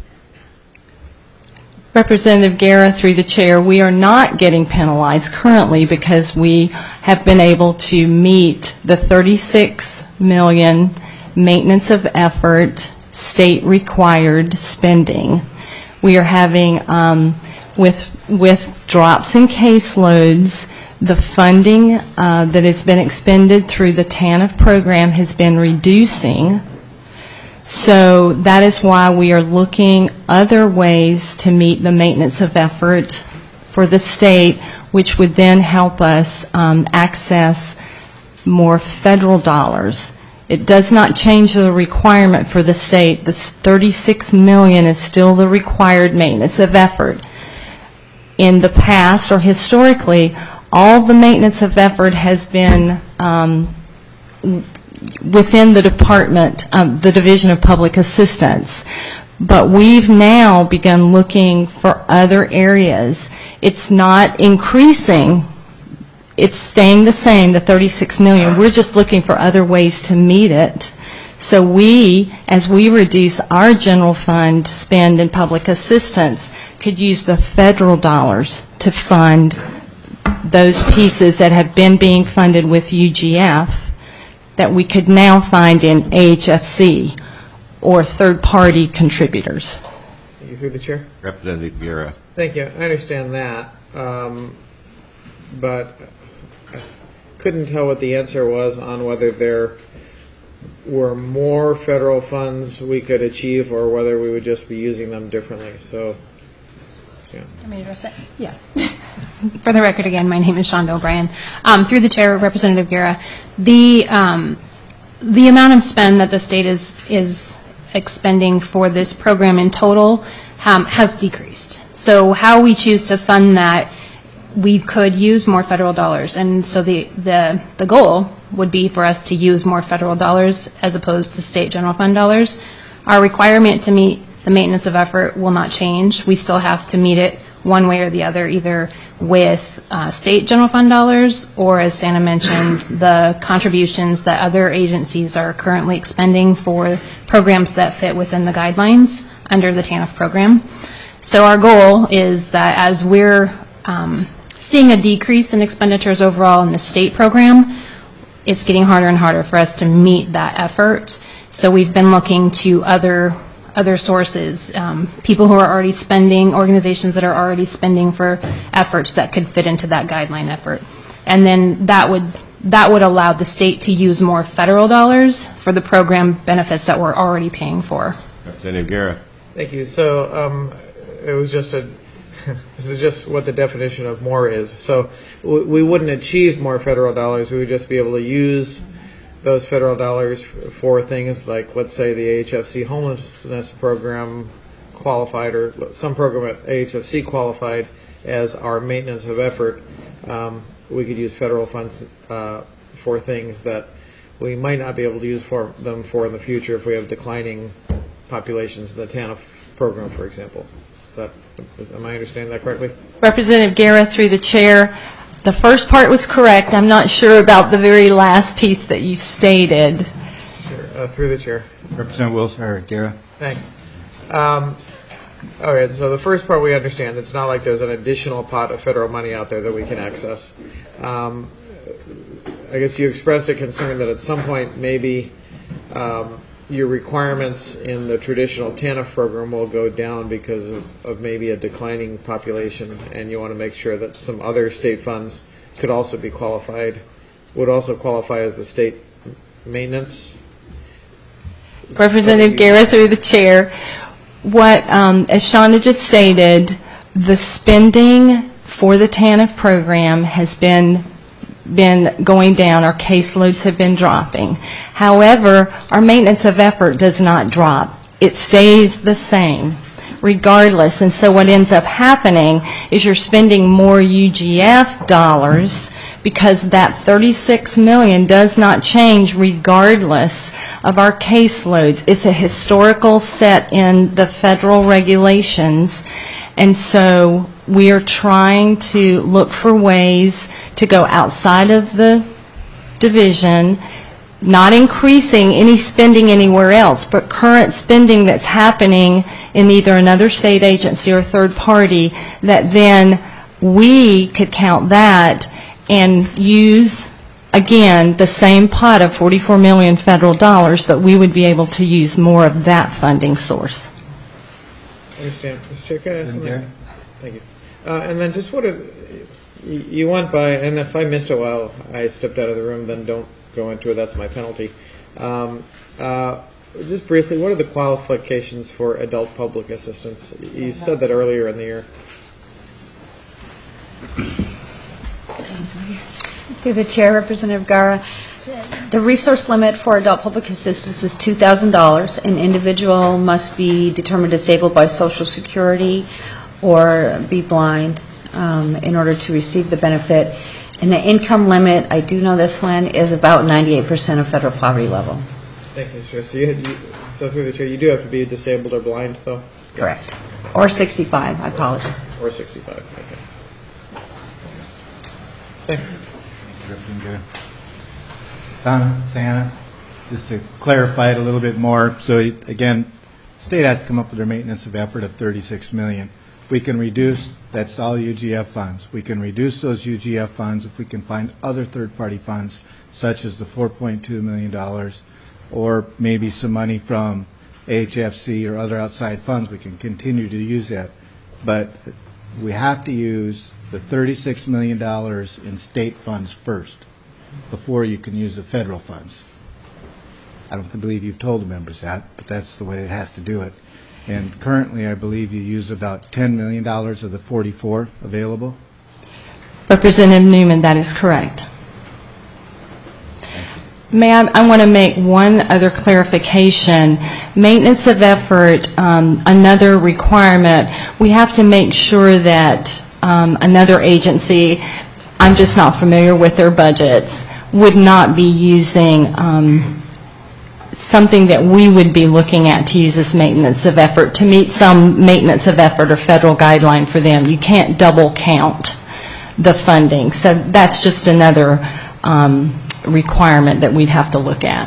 Representative Guerra, through the chair, we are not getting penalized currently because we have been able to meet the thirty-six million dollars maintenance of effort state required spending. We are having, um, with, with drops in caseloads, the funding uh, that has been expended through the T A N F program has been reducing. So that is why we are looking other ways to meet the maintenance of effort for the state, which would then help us um, access more federal dollars. It does not change the requirement for the state. The thirty-six million dollars is still the required maintenance of effort. In the past or historically, all the maintenance of effort has been um, within the department, um, the Division of Public Assistance. But we've now begun looking for other areas. It's not increasing. It's staying the same, the thirty-six million dollars. We're just looking for other ways to meet it. So we, as we reduce our general fund spend in public assistance, could use the federal dollars to fund those pieces that have been being funded with U G F that we could now find in A H F C or third-party contributors. Thank you. Through the chair. Representative Guerra. Thank you. I understand that, um, but I couldn't tell what the answer was on whether there were more federal funds we could achieve or whether we would just be using them differently. So, yeah. Let me address it. Yeah. For the record, again, my name is Shonda O'Brien. Um, through the chair, Representative Guerra, the um, the amount of spend that the state is is expending for this program in total um, has decreased. So how we choose to fund that, we could use more federal dollars, and so the the the goal would be for us to use more federal dollars as opposed to state general fund dollars. Our requirement to meet the maintenance of effort will not change. We still have to meet it one way or the other. Either with uh, state general fund dollars, or as Santa mentioned, the contributions that other agencies are currently expending for programs that fit within the guidelines under the TANF program. So our goal is that as we're um, seeing a decrease in expenditures overall in the state program, it's getting harder and harder for us to meet that effort. So we've been looking to other other sources, um, people who are already spending, organizations that are already spending for efforts that could fit into that guideline effort. And then that would that would allow the state to use more federal dollars for the program benefits that we're already paying for. Representative Guerra. Thank you. So um, it was just a, this is just what the definition of more is. So w we wouldn't achieve more federal dollars. We would just be able to use those federal dollars for things like, let's say, the A H F C homelessness program qualified, or some program at A H F C qualified as our maintenance of effort. Um, we could use federal funds uh, for things that we might not be able to use for them for in the future if we have declining populations in the TANF program, for example. Is that, is, am I understanding that correctly? Representative Guerra, through the chair. The first part was correct. I'm not sure about the very last piece that you stated. Sure. Uh, through the chair. Representative Wilson, or Guerra. Thanks. Um, all right, so the first part we understand. It's not like there's an additional pot of federal money out there that we can access. Um, I guess you expressed a concern that at some point maybe um, your requirements in the traditional TANF program will go down because of, of maybe a declining population, and you want to make sure that some other state funds could also be qualified, would also qualify as the state maintenance. Representative Guerra, through the chair. What, um, as Shonda just stated, the spending for the TANF program has been been going down. Our caseloads have been dropping. However, our maintenance of effort does not drop. It stays the same regardless. And so what ends up happening is you're spending more U G F dollars because that thirty-six million dollars does not change regardless of our caseloads. It's a historical set in the federal regulations. And so we are trying to look for ways to go outside of the division, not increasing any spending anywhere else, but current spending that's happening in either another state agency or third party, that then we could count that and use, again, the same pot of forty-four million dollars federal dollars, but we would be able to use more of that funding source. I understand. Mister Chair, can I ask something? Thank you. Uh, and then just what are, you, you went by, and if I missed it while I stepped out of the room, then don't go into it. That's my penalty. Um, uh, just briefly, what are the qualifications for adult public assistance? You said that earlier in the year. Through the chair, Representative Guerra, the resource limit for adult public assistance is two thousand dollars. An individual must be determined disabled by Social Security or be blind um, in order to receive the benefit. And the income limit, I do know this one, is about ninety-eight percent of federal poverty level. Thank you, Mister Chair. So, you, you, so through the chair, you do have to be disabled or blind, though? Correct. Or sixty-five, I apologize. Or sixty-five, okay. Thanks. Donna, Santa, just to clarify it a little bit more. So again, state has to come up with their maintenance of effort of thirty-six million dollars. We can reduce, that's all U G F funds. We can reduce those U G F funds if we can find other third-party funds, such as the four point two million dollars, or maybe some money from A H F C or other outside funds. We can continue to use that. But we have to use the thirty-six million dollars in state funds first before you can use the federal funds. I don't believe you've told the members that, but that's the way it has to do it. And currently, I believe you use about ten million dollars of the forty-four available. Representative Newman, that is correct. Ma'am, I want to make one other clarification. Maintenance of effort, um, another requirement, we have to make sure that um, another agency, I'm just not familiar with their budgets, would not be using um, something that we would be looking at to use as maintenance of effort to meet some maintenance of effort or federal guideline for them. You can't double count. the funding. So that's just another um, requirement that we'd have to look at.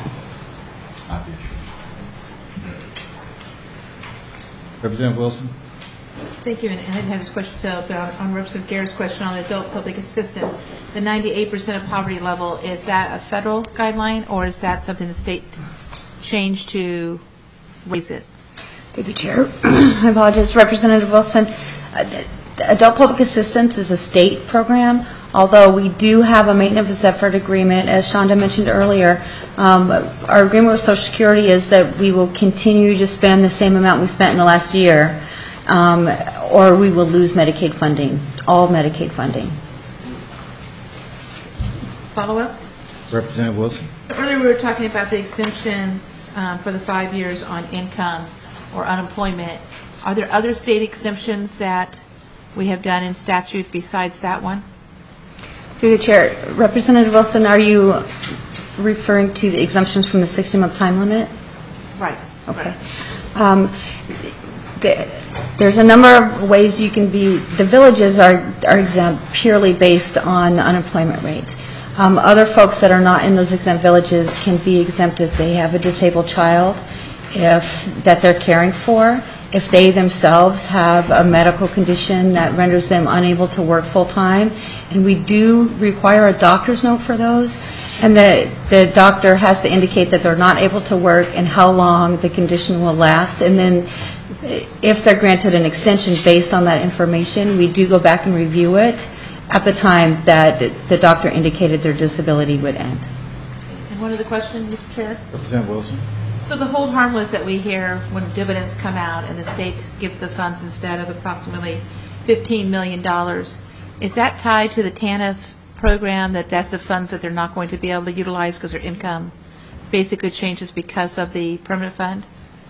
Representative Wilson? Thank you, and I didn't have this question to, but on, on Representative Gare's question on adult public assistance, the ninety-eight percent of poverty level, is that a federal guideline, or is that something the state changed to raise it? Through the chair, I apologize, Representative Wilson. Uh, Adult public assistance is a state program, although we do have a maintenance effort agreement, as Shonda mentioned earlier. Um, our agreement with Social Security is that we will continue to spend the same amount we spent in the last year, um, or we will lose Medicaid funding, all Medicaid funding. Follow-up? Representative Wilson? Earlier we were talking about the exemptions um, for the five years on income or unemployment. Are there other state exemptions that we have done in statute besides that one? Through the chair, Representative Wilson, are you referring to the exemptions from the sixty-month time limit? Right. Okay. Um, the, there's a number of ways you can be, the villages are, are exempt purely based on the unemployment rate. Um, other folks that are not in those exempt villages can be exempt if they have a disabled child, if that they're caring for, if they themselves have a medical condition that renders them unable to work full-time. And we do require a doctor's note for those. And the, the doctor has to indicate that they're not able to work and how long the condition will last. And then if they're granted an extension based on that information, we do go back and review it at the time that the doctor indicated their disability would end. And one other question, Mister Chair? Representative Wilson? So the hold harmless that we hear when dividends come out and the state gives the funds instead of approximately fifteen million dollars, is that tied to the TANF program, that that's the funds that they're not going to be able to utilize because their income basically changes because of the permanent fund?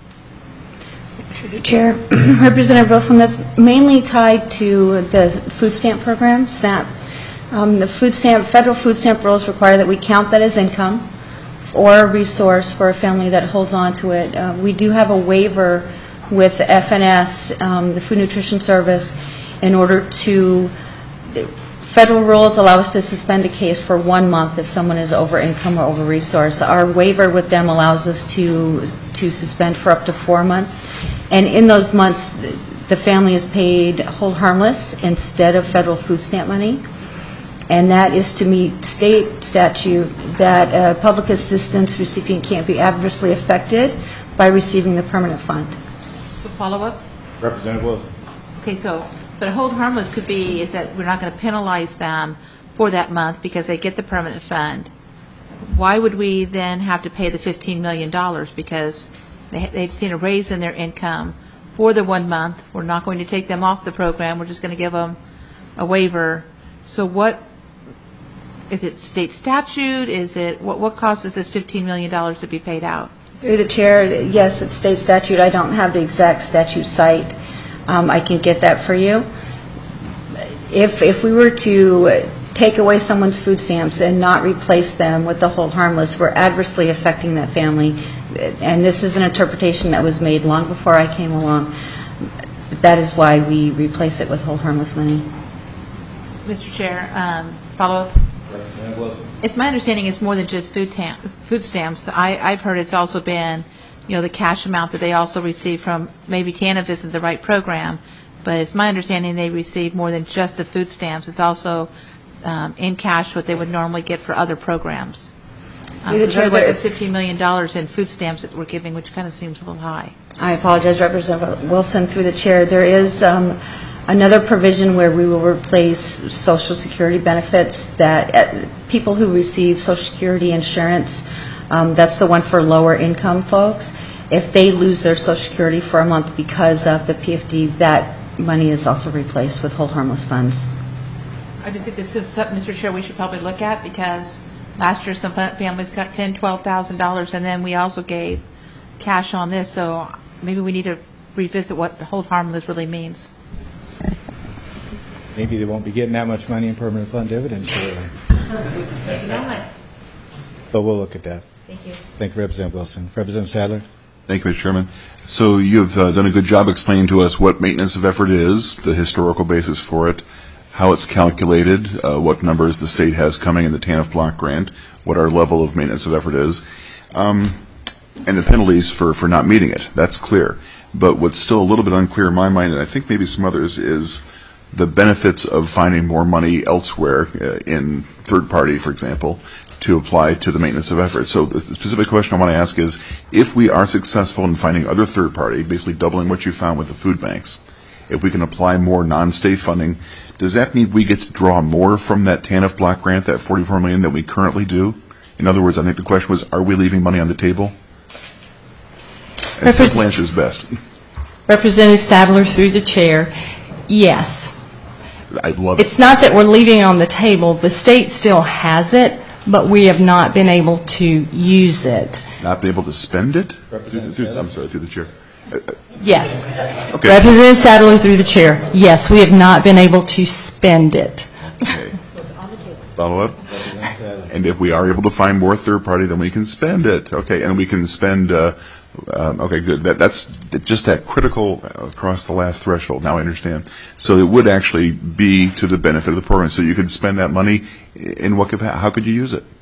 Through the chair, Representative Wilson, that's mainly tied to the food stamp program, SNAP. Um, the food stamp, federal food stamp rules require that we count that as income or a resource for a family that holds on to it. Uh, we do have a waiver with F N S, um, the Food Nutrition Service, in order to, federal rules allow us to suspend a case for one month if someone is over income or over resource. Our waiver with them allows us to, to suspend for up to four months. And in those months, the family is paid hold harmless instead of federal food stamp money. And that is to meet state statute that a public assistance recipient can't be adversely affected by receiving the permanent fund. So follow up? Representative Wilson? Okay, so, but hold harmless could be is that we're not going to penalize them for that month because they get the permanent fund. Why would we then have to pay the fifteen million dollars? Because they, they've seen a raise in their income for the one month. We're not going to take them off the program. We're just going to give them a waiver. So what, is it state statute? Is it, what, what causes this fifteen million dollars to be paid out? Through the chair, yes, it's state statute. I don't have the exact statute site. Um, I can get that for you. If, if we were to take away someone's food stamps and not replace them with the hold harmless, we're adversely affecting that family. And this is an interpretation that was made long before I came along. That is why we replace it with hold harmless money. Mister Chair, um, follow up? It's my understanding it's more than just food, tam- food stamps. I, I've heard it's also been, you know, the cash amount that they also receive from, maybe TANF isn't the right program, but it's my understanding they receive more than just the food stamps. It's also um, in cash what they would normally get for other programs. Um, Through the chair, otherwise there- it's fifteen million dollars in food stamps that we're giving, which kind of seems a little high. I apologize, Representative Wilson. Through the chair, there is um, another provision where we will replace Social Security benefits that uh, people who receive Social Security insurance, um, that's the one for lower income folks. If they lose their Social Security for a month because of the P F D, that money is also replaced with hold harmless funds. I just think this is something, Mister Chair, we should probably look at because last year some fa- families got ten thousand dollars, twelve thousand dollars, and then we also gave cash on this, so maybe we need to revisit what hold harmless really means. Maybe they won't be getting that much money in permanent fund dividends shortly. Maybe not. But we'll look at that. Thank you. Thank you, Representative Wilson. Representative Sadler? Thank you, Mister Chairman. So you've uh, done a good job explaining to us what maintenance of effort is, the historical basis for it, how it's calculated, uh, what numbers the state has coming in the TANF block grant, what our level of maintenance of effort is, um, and the penalties for, for not meeting it. That's clear. But what's still a little bit unclear in my mind, and I think maybe some others, is the benefits of finding more money elsewhere uh, in third party, for example, to apply to the maintenance of effort. So the specific question I want to ask is, if we are successful in finding other third party, basically doubling what you found with the food banks, if we can apply more non-state funding, does that mean we get to draw more from that TANF block grant, that forty-four million dollars that we currently do? In other words, I think the question was, are we leaving money on the table? And Repres- simple answer is best. Representative Sadler, through the chair, yes. I love it. It's not that we're leaving it on the table. The state still has it, but we have not been able to use it. Not be able to spend it? Through, through, I'm sorry, through the chair. Yes. Okay. Representative Sadler, through the chair, yes, we have not been able to spend it. Okay. Follow up? And if we are able to find more third party, then we can spend it. Okay, and we can spend, uh, um, okay, good. That, that's just that critical across the last threshold. Now I understand. So it would actually be to the benefit of the program. So you could spend that money in what capacity? How could you use it?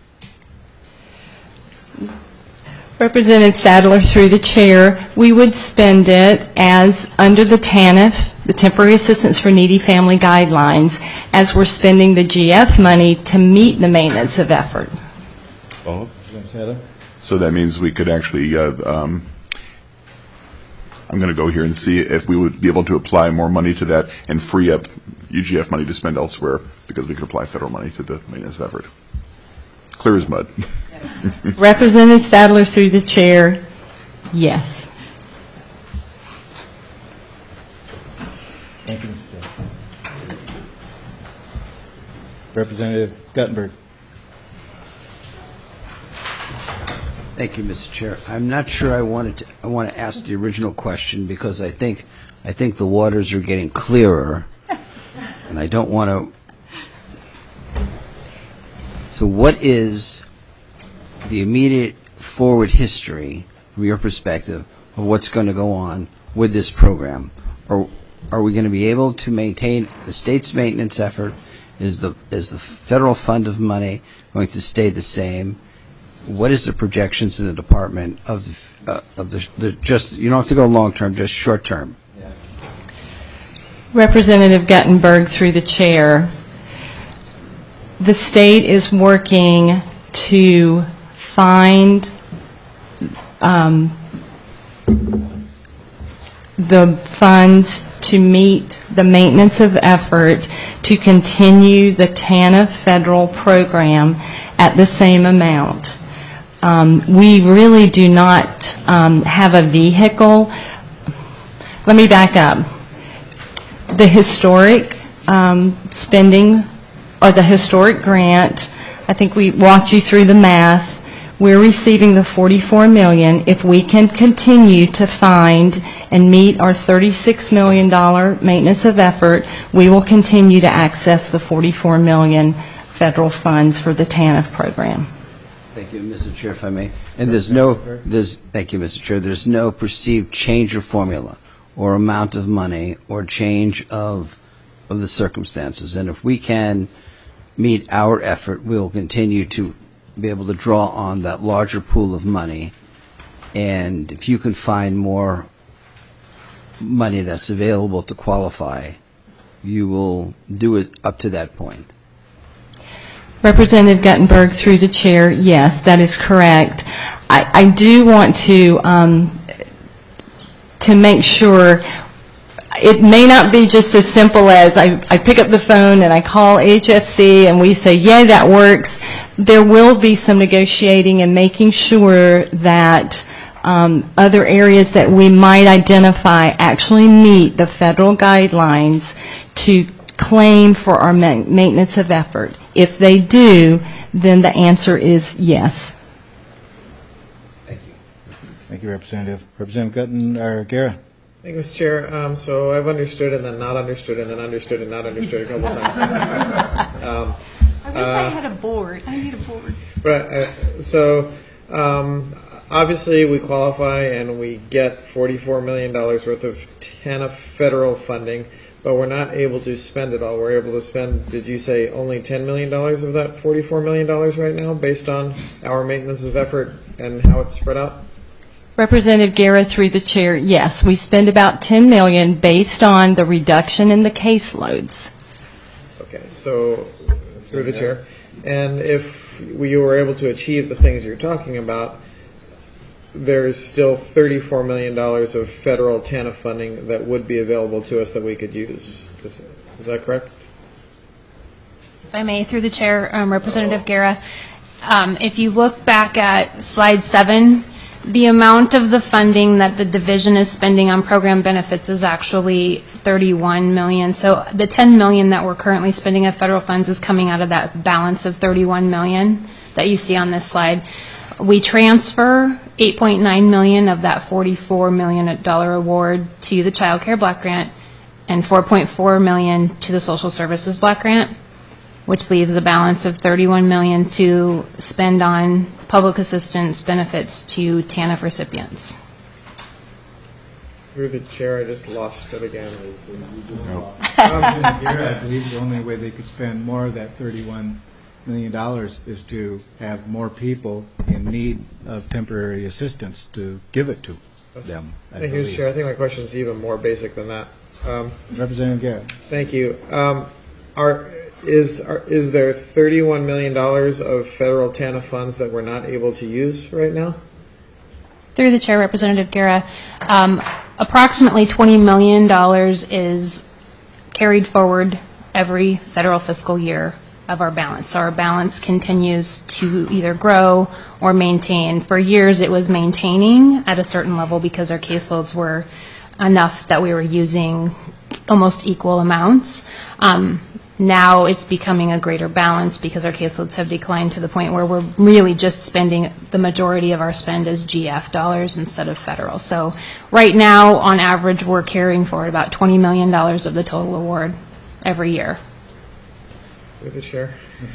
Representative Sadler, through the chair, we would spend it as under the TANF, the Temporary Assistance for Needy Family Guidelines, as we're spending the G F money to meet the maintenance of effort. Oh. So that means we could actually, uh, um, I'm going to go here and see if we would be able to apply more money to that and free up U G F money to spend elsewhere, because we could apply federal money to the maintenance of effort. Clear as mud. Representative Sadler, through the chair, yes. Thank you, Mister Chair. Representative Guttenberg. Thank you, Mister Chair. I'm not sure I wanted to, I want to ask the original question, because I think I think the waters are getting clearer, and I don't want to. So what is the immediate forward history, from your perspective, of what's going to go on with this program? Or are we going to be able to maintain the state's maintenance effort? Is the is the federal fund of money going to stay the same? What is the projections in the department of the, uh, of the, the just, you don't have to go long term, just short term? Yeah. Representative Guttenberg, through the chair, the state is working to find um, the funds to meet the maintenance of effort to continue the TANF federal program at the same amount. Um, we really do not um, have a vehicle. Let me back up. The historic um, spending, or the historic grant, I think we walked you through the math. We're receiving the forty-four million dollars. If we can continue to find and meet our thirty-six million dollars maintenance of effort, we will continue to access the forty-four million dollars federal funds for the TANF program. Thank you, Mister Chair, if I may. And there's no, there's, thank you, Mister Chair, there's no perceived change of formula or amount of money or change of, of the circumstances. And if we can meet our effort, we will continue to be able to draw on that larger pool of money. And if you can find more money that's available to qualify, you will do it up to that point. Representative Guttenberg, through the chair, yes, that is correct. I, I do want to um, to make sure it may not be just as simple as I, I pick up the phone and I call H F C and we say, yeah, that works. There will be some negotiating and making sure that um, other areas that we might identify actually meet the federal guidelines to claim for our ma- maintenance of effort. If they do, then the answer is yes. Thank you. Thank you, Representative. Representative Gutten, or Guerra. Thank you, Mister Chair. Um, so I've understood and then not understood and then understood and not understood a couple of times. um, I wish uh, I had a board. I need a board. Right. Uh, so um, obviously we qualify and we get forty-four million dollars worth of TANF federal funding. but we're not able to spend it all. We're able to spend, did you say, only ten million dollars of that forty-four million dollars right now, based on our maintenance of effort and how it's spread out? Representative Guerra, through the chair, yes, we spend about ten million dollars based on the reduction in the caseloads. Okay, so through the chair, and if we were able to achieve the things you're talking about, there's still thirty-four million dollars of federal TANF funding that would be available to us that we could use. Is, is that correct? If I may, through the chair, um, Representative Guerra, um, if you look back at slide seven, the amount of the funding that the division is spending on program benefits is actually thirty-one million dollars. So the ten million dollars that we're currently spending of federal funds is coming out of that balance of thirty-one million dollars that you see on this slide. We transfer eight point nine million dollars of that forty-four million dollars award to the Child Care Block Grant and four point four million dollars to the Social Services Block Grant, which leaves a balance of thirty-one million dollars to spend on public assistance benefits to TANF recipients. Through the chair, I just lost it again. Um, I believe the only way they could spend more of that thirty-one million dollars is to have more people in need of temporary assistance to give it to them. I Thank you, believe. Chair. I think my question is even more basic than that. Um, Representative Guerra. Thank you. Um, are, is, are, is there thirty-one million dollars of federal TANF funds that we're not able to use right now? Through the chair, Representative Guerra, um, approximately twenty million dollars is carried forward every federal fiscal year of our balance. So our balance continues to either grow or maintain. For years it was maintaining at a certain level because our caseloads were enough that we were using almost equal amounts. Um, now it's becoming a greater balance because our caseloads have declined to the point where we're really just spending the majority of our spend as G F dollars instead of federal. So right now, on average, we're carrying forward about twenty million dollars of the total award every year. Through the chair.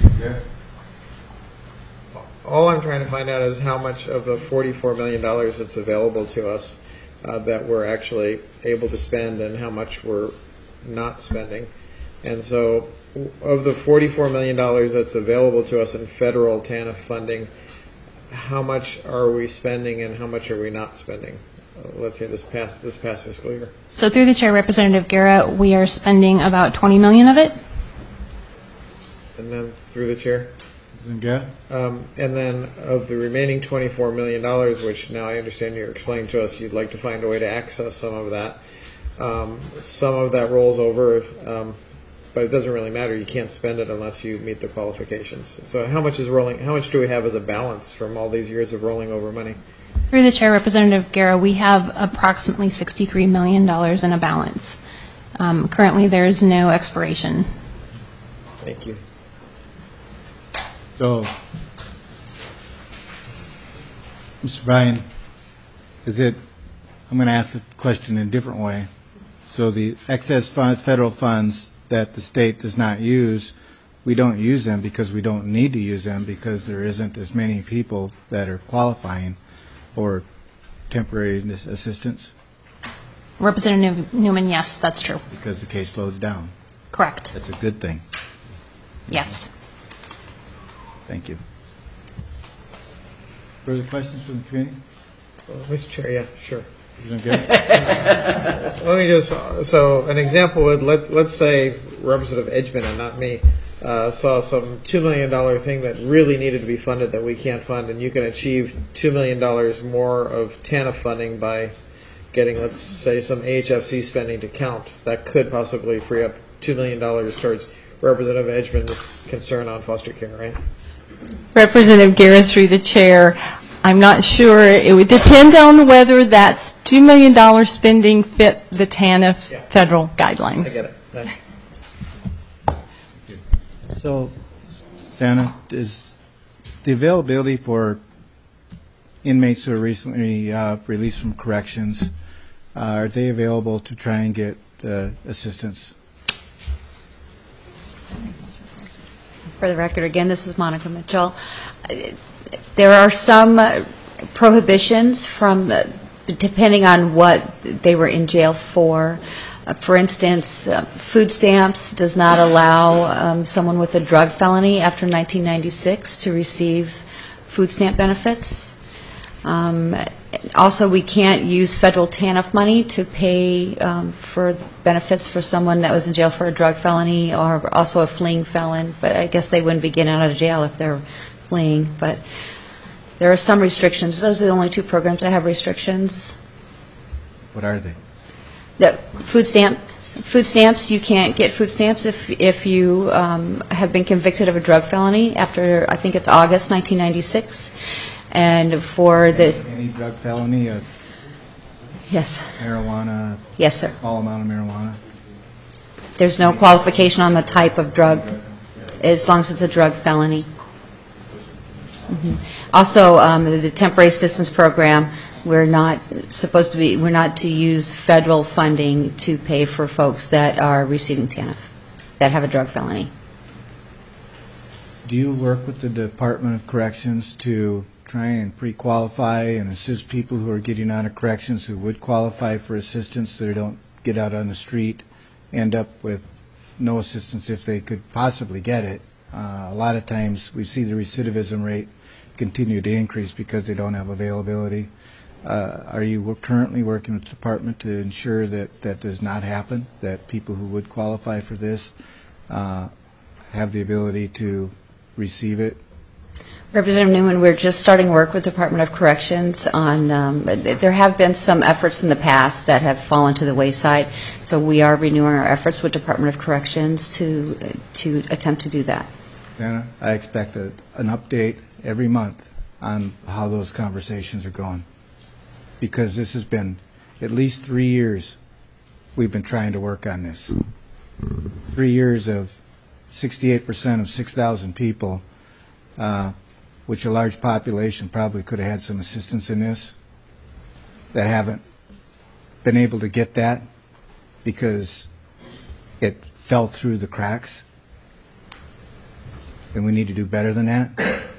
All I'm trying to find out is how much of the forty-four million dollars that's available to us uh, that we're actually able to spend and how much we're not spending. And so of the forty-four million dollars that's available to us in federal TANF funding, how much are we spending and how much are we not spending? Uh, let's say this past, this past fiscal year. So through the chair, Representative Guerra, we are spending about twenty million dollars of it. And then through the chair. Guerra. Um, and then of the remaining twenty-four million dollars, which now I understand you're explaining to us, you'd like to find a way to access some of that. Um, some of that rolls over, um, but it doesn't really matter. You can't spend it unless you meet the qualifications. So how much is rolling? How much do we have as a balance from all these years of rolling over money? Through the chair, Representative Guerra, we have approximately sixty-three million dollars in a balance. Um, currently, there is no expiration. Thank you. So, Mister Bryan, is it, I'm going to ask the question in a different way. So the excess fund, federal funds that the state does not use, we don't use them because we don't need to use them because there isn't as many people that are qualifying for temporary assistance? Representative Newman, yes, that's true. Because the caseload's down. Correct. That's a good thing. Yes. Thank you. Further questions from the committee? Well, Mister Chair, yeah, sure. Representative Guerra? Let me just, so an example would, let, let's say Representative Edgman and not me uh, saw some two million dollars thing that really needed to be funded that we can't fund, and you can achieve two million dollars more of TANF funding by getting, let's say, some A H F C spending to count. That could possibly free up two million dollars towards Representative Edgman's concern on foster care, right? Representative Guerra, through the chair, I'm not sure. It would depend on whether that's two million dollars spending fit the TANF Yeah. federal guidelines. I get it. Thanks. So, Santa, is the availability for inmates who are recently uh, released from corrections, uh, are they available to try and get uh, assistance? For the record, again, this is Monica Mitchell. There are some uh, prohibitions from, uh, depending on what they were in jail for. Uh, For instance, uh, food stamps does not allow um, someone with a drug felony after nineteen ninety-six to receive food stamp benefits. Um, Also, we can't use federal TANF money to pay um, for benefits for someone that was in jail for a drug felony or also a fleeing felon, but I guess they wouldn't be getting out of jail if they're fleeing. But there are some restrictions. Those are the only two programs that have restrictions. What are they? The food stamp, food stamps, you can't get food stamps if if you um, have been convicted of a drug felony after, I think it's August nineteen ninety-six. And for the... Any drug felony, uh, Yes. marijuana, Yes, sir. small amount of marijuana? There's no qualification on the type of drug, as long as it's a drug felony. Mhm. Also, um, the temporary assistance program, we're not supposed to be, we're not to use federal funding to pay for folks that are receiving TANF, that have a drug felony. Do you work with the Department of Corrections to try and pre-qualify and assist people who are getting out of corrections who would qualify for assistance so they don't get out on the street, end up with no assistance if they could possibly get it? Uh, a lot of times we see the recidivism rate continue to increase because they don't have availability. Uh, are you wor- currently working with the department to ensure that that does not happen, that people who would qualify for this uh, have the ability to receive it? Representative Newman, we're just starting work with Department of Corrections on, um, there have been some efforts in the past that have fallen to the wayside, so we are renewing our efforts with Department of Corrections to to attempt to do that. Anna, I expect a, an update every month on how those conversations are going, because this has been at least three years we've been trying to work on this. Three years of sixty-eight percent of six thousand people, uh, which a large population probably could have had some assistance in this, that haven't been able to get that because it fell through the cracks. And we need to do better than that.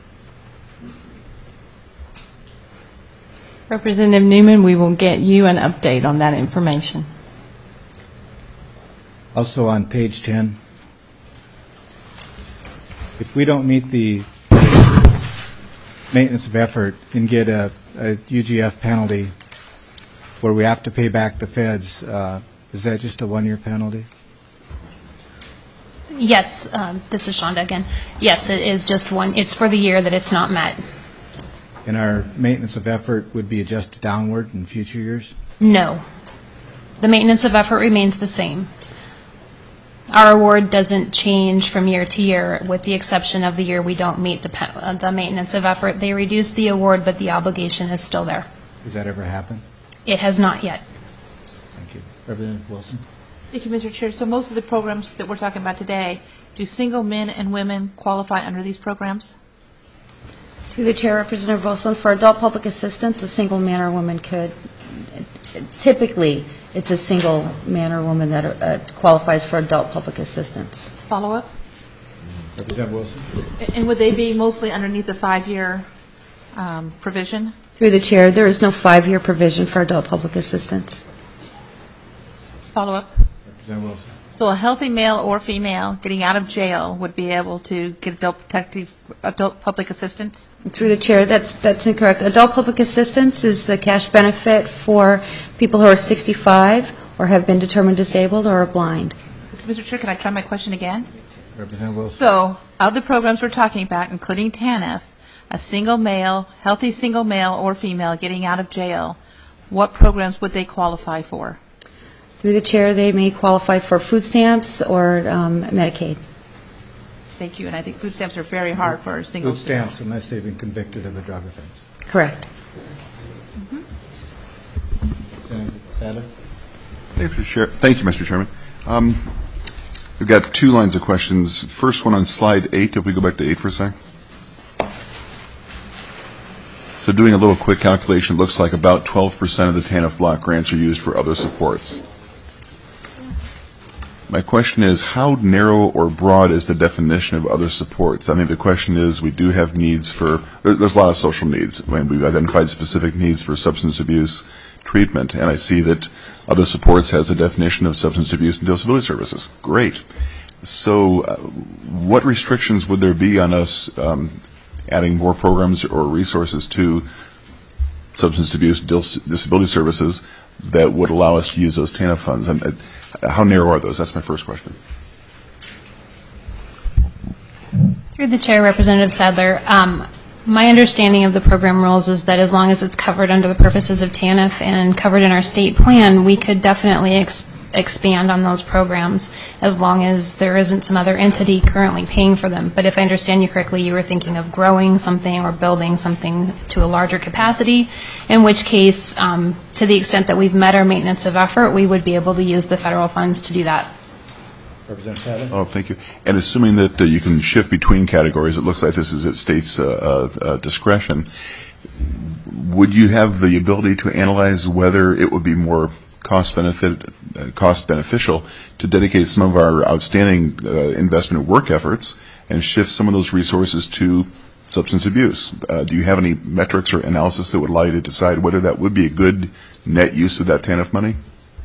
Representative Newman, we will get you an update on that information. Also on page ten, if we don't meet the maintenance of effort and get a, a U G F penalty where we have to pay back the feds, uh, is that just a one-year penalty? Yes, um, this is Shonda again. Yes, it is just one, it's for the year that it's not met. And our maintenance of effort would be adjusted downward in future years? No. The maintenance of effort remains the same. Our award doesn't change from year to year, with the exception of the year we don't meet the, pe- uh, the maintenance of effort. They reduce the award, but the obligation is still there. Does that ever happen? It has not yet. Thank you. Representative Wilson? Thank you, Mister Chair. So most of the programs that we're talking about today, do single men and women qualify under these programs? To the Chair, Representative Wilson, for adult public assistance, a single man or woman could, typically, it's a single man or woman that uh, qualifies for adult public assistance. Follow-up? Representative Wilson? And would they be mostly underneath the five-year um, provision? Through the Chair, there is no five-year provision for adult public assistance. Follow-up? Representative Wilson? So a healthy male or female getting out of jail would be able to get adult protective, adult public assistance? Through the Chair, that's that's incorrect. Adult public assistance is the cash benefit for people who are sixty-five or have been determined disabled or are blind. Mister Chair, can I try my question again? Representative Wilson? So, of the programs we're talking about, including TANF, a single male, healthy single male or female getting out of jail, what programs would they qualify for? Through the Chair, they may qualify for food stamps or um, Medicaid. Thank you, and I think food stamps are very hard for single. Food stamps unless they've been convicted of a drug offense. Correct. Senator Sada? Thank you, Mister Chair. Thank you, Mister Chairman. Um, we've got two lines of questions. First one on slide eight, if we go back to eight for a sec. So doing a little quick calculation, it looks like about twelve percent of the TANF block grants are used for other supports. My question is, how narrow or broad is the definition of other supports? I think the question is, we do have needs for, there, there's a lot of social needs. I mean, we've identified specific needs for substance abuse, treatment, and I see that other supports has a definition of substance abuse and disability services. Great. So uh, what restrictions would there be on us um, adding more programs or resources to substance abuse dis- disability services that would allow us to use those T A N F funds? And uh, how narrow are those? That's my first question. Through the chair, Representative Sadler, um, my understanding of the program rules is that as long as it's covered under the purposes of T A N F and covered in our state plan, we could definitely ex- expand on those programs as long as there isn't some other entity currently paying for them. But if I understand you correctly, you were thinking of growing something or building something to a larger capacity, in which case, um, to the extent that we've met our maintenance of effort, we would be able to use the federal funds to do that. Representative Sadler? Oh, thank you. And assuming that uh, you can shift between categories, it looks like this is at state's uh, uh, discretion. Would you have the ability to analyze whether it would be more cost benefit, uh, cost beneficial to dedicate some of our outstanding uh, investment work efforts and shift some of those resources to substance abuse? Uh, do you have any metrics or analysis that would allow you to decide whether that would be a good net use of that T A N F money?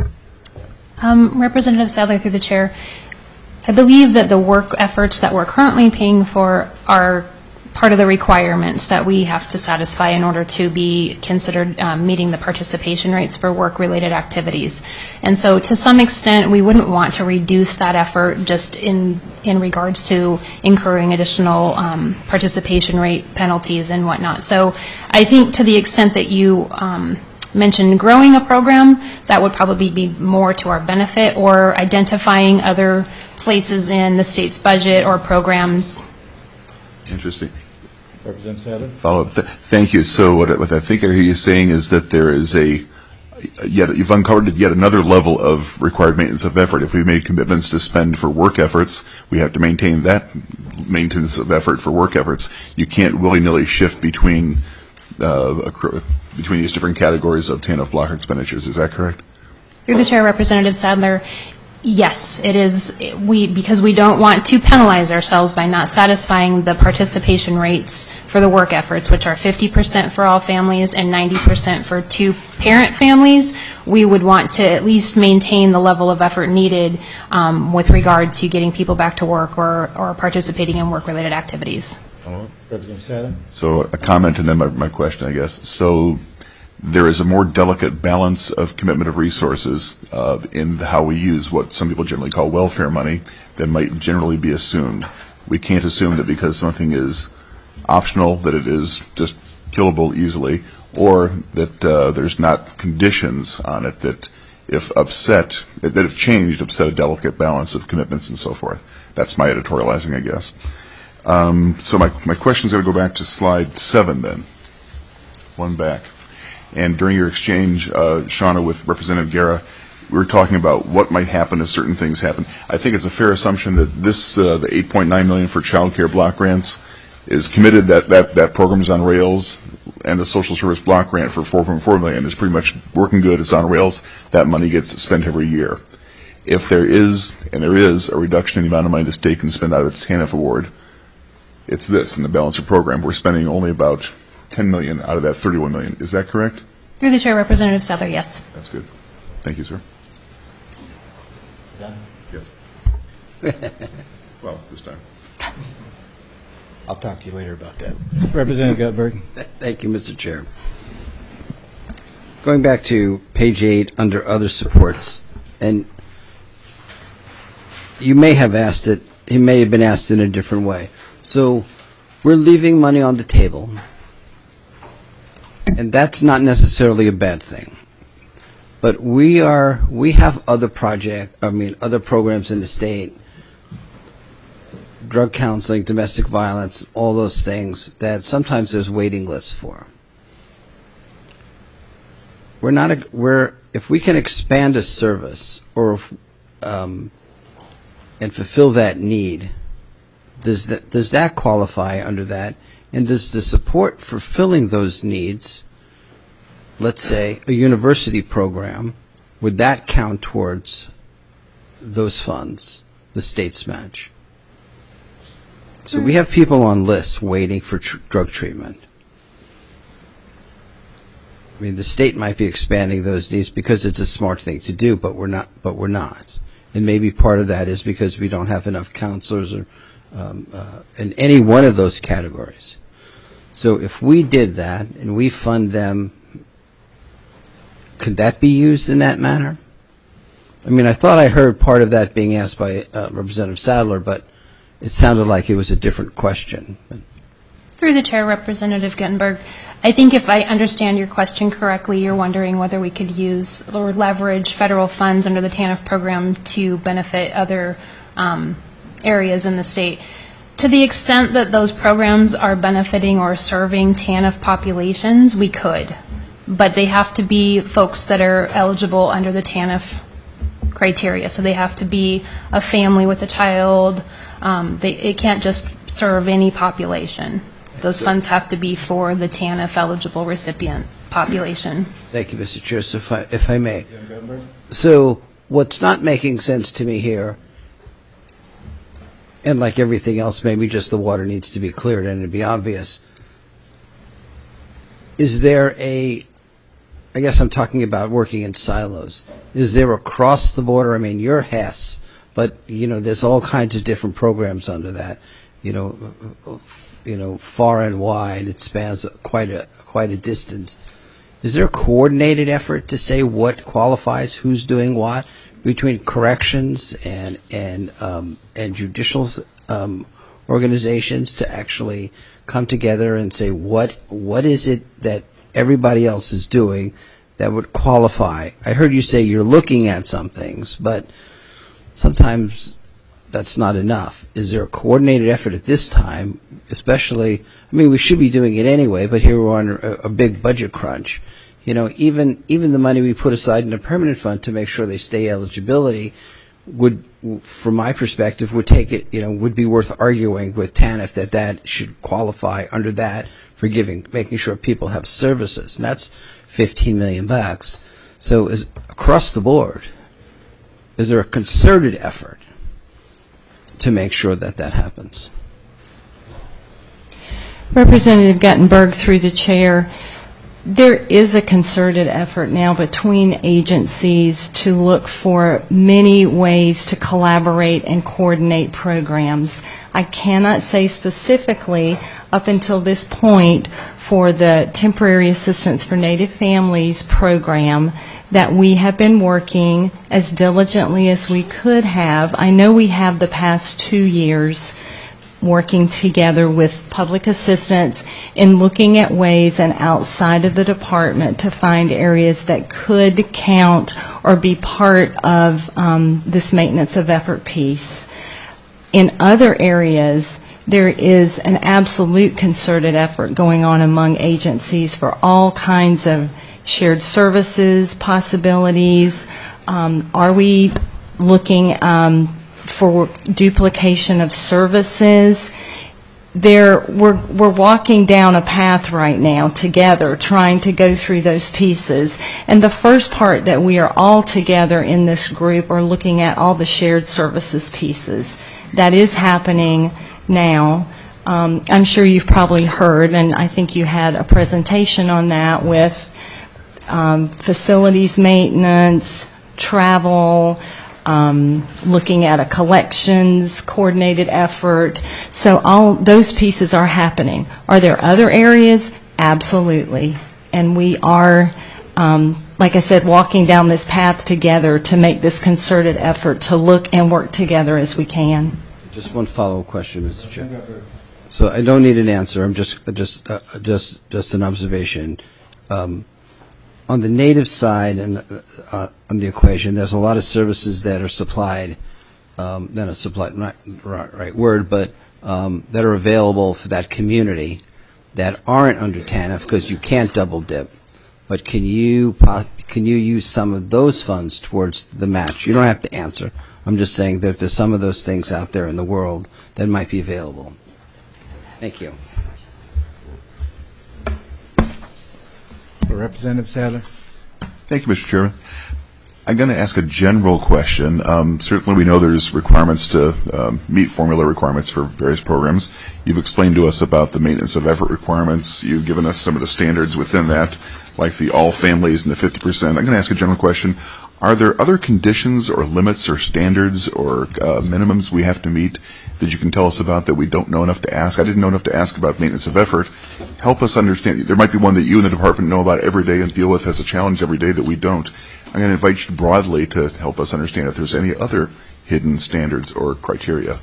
Um, Representative Sadler, through the chair, I believe that the work efforts that we're currently paying for are part of the requirements that we have to satisfy in order to be considered um, meeting the participation rates for work-related activities. And so to some extent, we wouldn't want to reduce that effort just in, in regards to incurring additional um, participation rate penalties and whatnot. So I think to the extent that you um, mentioned growing a program, that would probably be more to our benefit, or identifying other places in the state's budget or programs. Interesting. Representative Sadler? Follow up. Th- thank you. So what, I- what I think I hear you saying is that there is a, yet you've uncovered yet another level of required maintenance of effort. If we made commitments to spend for work efforts, we have to maintain that maintenance of effort for work efforts. You can't willy-nilly shift between uh, accru- between these different categories of T A N F block expenditures. Is that correct? Through the chair, Representative Sadler, yes, it is. We because we don't want to penalize ourselves by not satisfying the participation rates for the work efforts, which are fifty percent for all families and ninety percent for two-parent families. We would want to at least maintain the level of effort needed um, with regard to getting people back to work or, or participating in work-related activities. Hello. Representative Sadler? So a comment and then my, my question, I guess. So there is a more delicate balance of commitment of resources uh, in how we use what some people generally call welfare money that might generally be assumed. We can't assume that because something is optional that it is just killable easily, or that uh, there's not conditions on it that if upset, that if changed, upset a delicate balance of commitments and so forth. That's my editorializing, I guess. Um, so my, my question's going to go back to slide seven then. One back. And during your exchange, uh, Shauna, with Representative Guerra, we were talking about what might happen if certain things happen. I think it's a fair assumption that this, uh, the eight point nine million dollars for child care block grants is committed, that, that, that program is on rails, and the social service block grant for four point four million dollars is pretty much working good, it's on rails. That money gets spent every year. If there is, and there is, a reduction in the amount of money the state can spend out of its T A N F award, it's this, in the balancer program. We're spending only about ten million dollars out of that thirty-one million dollars. Is that correct? Through the chair, Representative Sadler, yes. That's good. Thank you, sir. Done? Yes. Well, this time. I'll talk to you later about that. Representative Gutberg? Thank you, Mister Chair. Going back to page eight, under other supports, and you may have asked it, he may have been asked in a different way. So we're leaving money on the table, and that's not necessarily a bad thing. But we are, we have other project, I mean, other programs in the state, drug counseling, domestic violence, all those things that sometimes there's waiting lists for. We're not, a, we're, if we can expand a service or, um, and fulfill that need, does that, does that qualify under that? And does the support for filling those needs, let's say a university program, would that count towards those funds, the state's match? So we have people on lists waiting for tr- drug treatment. mean, the state might be expanding those needs because it's a smart thing to do, but we're not. But we're not. And maybe part of that is because we don't have enough counselors or um, uh, in any one of those categories. So if we did that and we fund them, could that be used in that manner? I mean, I thought I heard part of that being asked by uh, Representative Sadler, but it sounded like it was a different question. Through the chair, Representative Guttenberg, I think if I understand your question correctly, you're wondering whether we could use or leverage federal funds under the TANF program to benefit other um, areas in the state. To the extent that those programs are benefiting or serving TANF populations, we could. But they have to be folks that are eligible under the TANF criteria. So they have to be a family with a child. Um, they, it can't just serve any population. Those funds have to be for the TANF eligible recipient population. Thank you, Mister Chair. So if I, if I may. So what's not making sense to me here, and like everything else, maybe just the water needs to be cleared and it'd be obvious, is there a, I guess I'm talking about working in silos. Is there across the border, I mean, you're Hess, but, you know, there's all kinds of different programs under that, you know, you know, far and wide. It spans quite a quite a distance. Is there a coordinated effort to say what qualifies, who's doing what, between corrections and and um, and judicial um, organizations to actually come together and say what what is it that everybody else is doing that would qualify? I heard you say you're looking at some things, but sometimes that's not enough. Is there a coordinated effort at this time, especially, I mean, we should be doing it anyway, but here we're on a, a big budget crunch. You know, even even the money we put aside in a permanent fund to make sure they stay eligibility would, from my perspective, would take it, you know, would be worth arguing with TANF that that should qualify under that for giving, making sure people have services. And that's fifteen million bucks. So is, across the board, is there a concerted effort to make sure that that happens? Representative Guttenberg, through the chair, there is a concerted effort now between agencies to look for many ways to collaborate and coordinate programs. I cannot say specifically up until this point for the Temporary Assistance for Native Families program that we have been working as diligently as we could have. I know we have the past two years working together with public assistance in looking at ways and outside of the department to find areas that could count or be part of um, this maintenance of effort piece. In other areas, there is an absolute concerted effort going on among agencies for all kinds of shared services, possibilities. Um, are we looking um, for duplication of services? There, we're, we're walking down a path right now together, trying to go through those pieces. And the first part that we are all together in this group are looking at all the shared services pieces. That is happening now. Um, I'm sure you've probably heard, and I think you had a presentation on that with um, facilities maintenance, travel, Um, looking at a collections coordinated effort. So all those pieces are happening. Are there other areas? Absolutely. And we are, um, like I said, walking down this path together to make this concerted effort to look and work together as we can. Just one follow-up question, Mister Chair. So I don't need an answer. I'm just just uh, just just an observation. Um, On the native side and uh, on the equation, there's a lot of services that are supplied, um, that are supplied, not right, right word, but um, that are available for that community that aren't under TANF because you can't double dip. But can you can you use some of those funds towards the match? You don't have to answer. I'm just saying that there's some of those things out there in the world that might be available. Thank you. Representative Sadler. Thank you, Mister Chairman. I'm going to ask a general question. Um, certainly we know there's requirements to um, meet formula requirements for various programs. You've explained to us about the maintenance of effort requirements. You've given us some of the standards within that, like the all families and the fifty percent. I'm going to ask a general question. Are there other conditions or limits or standards or uh, minimums we have to meet that you can tell us about that we don't know enough to ask? I didn't know enough to ask about maintenance of effort. Help us understand. There might be one that you and the department know about every day and deal with as a challenge every day that we don't. I'm going to invite you broadly to help us understand if there's any other hidden standards or criteria.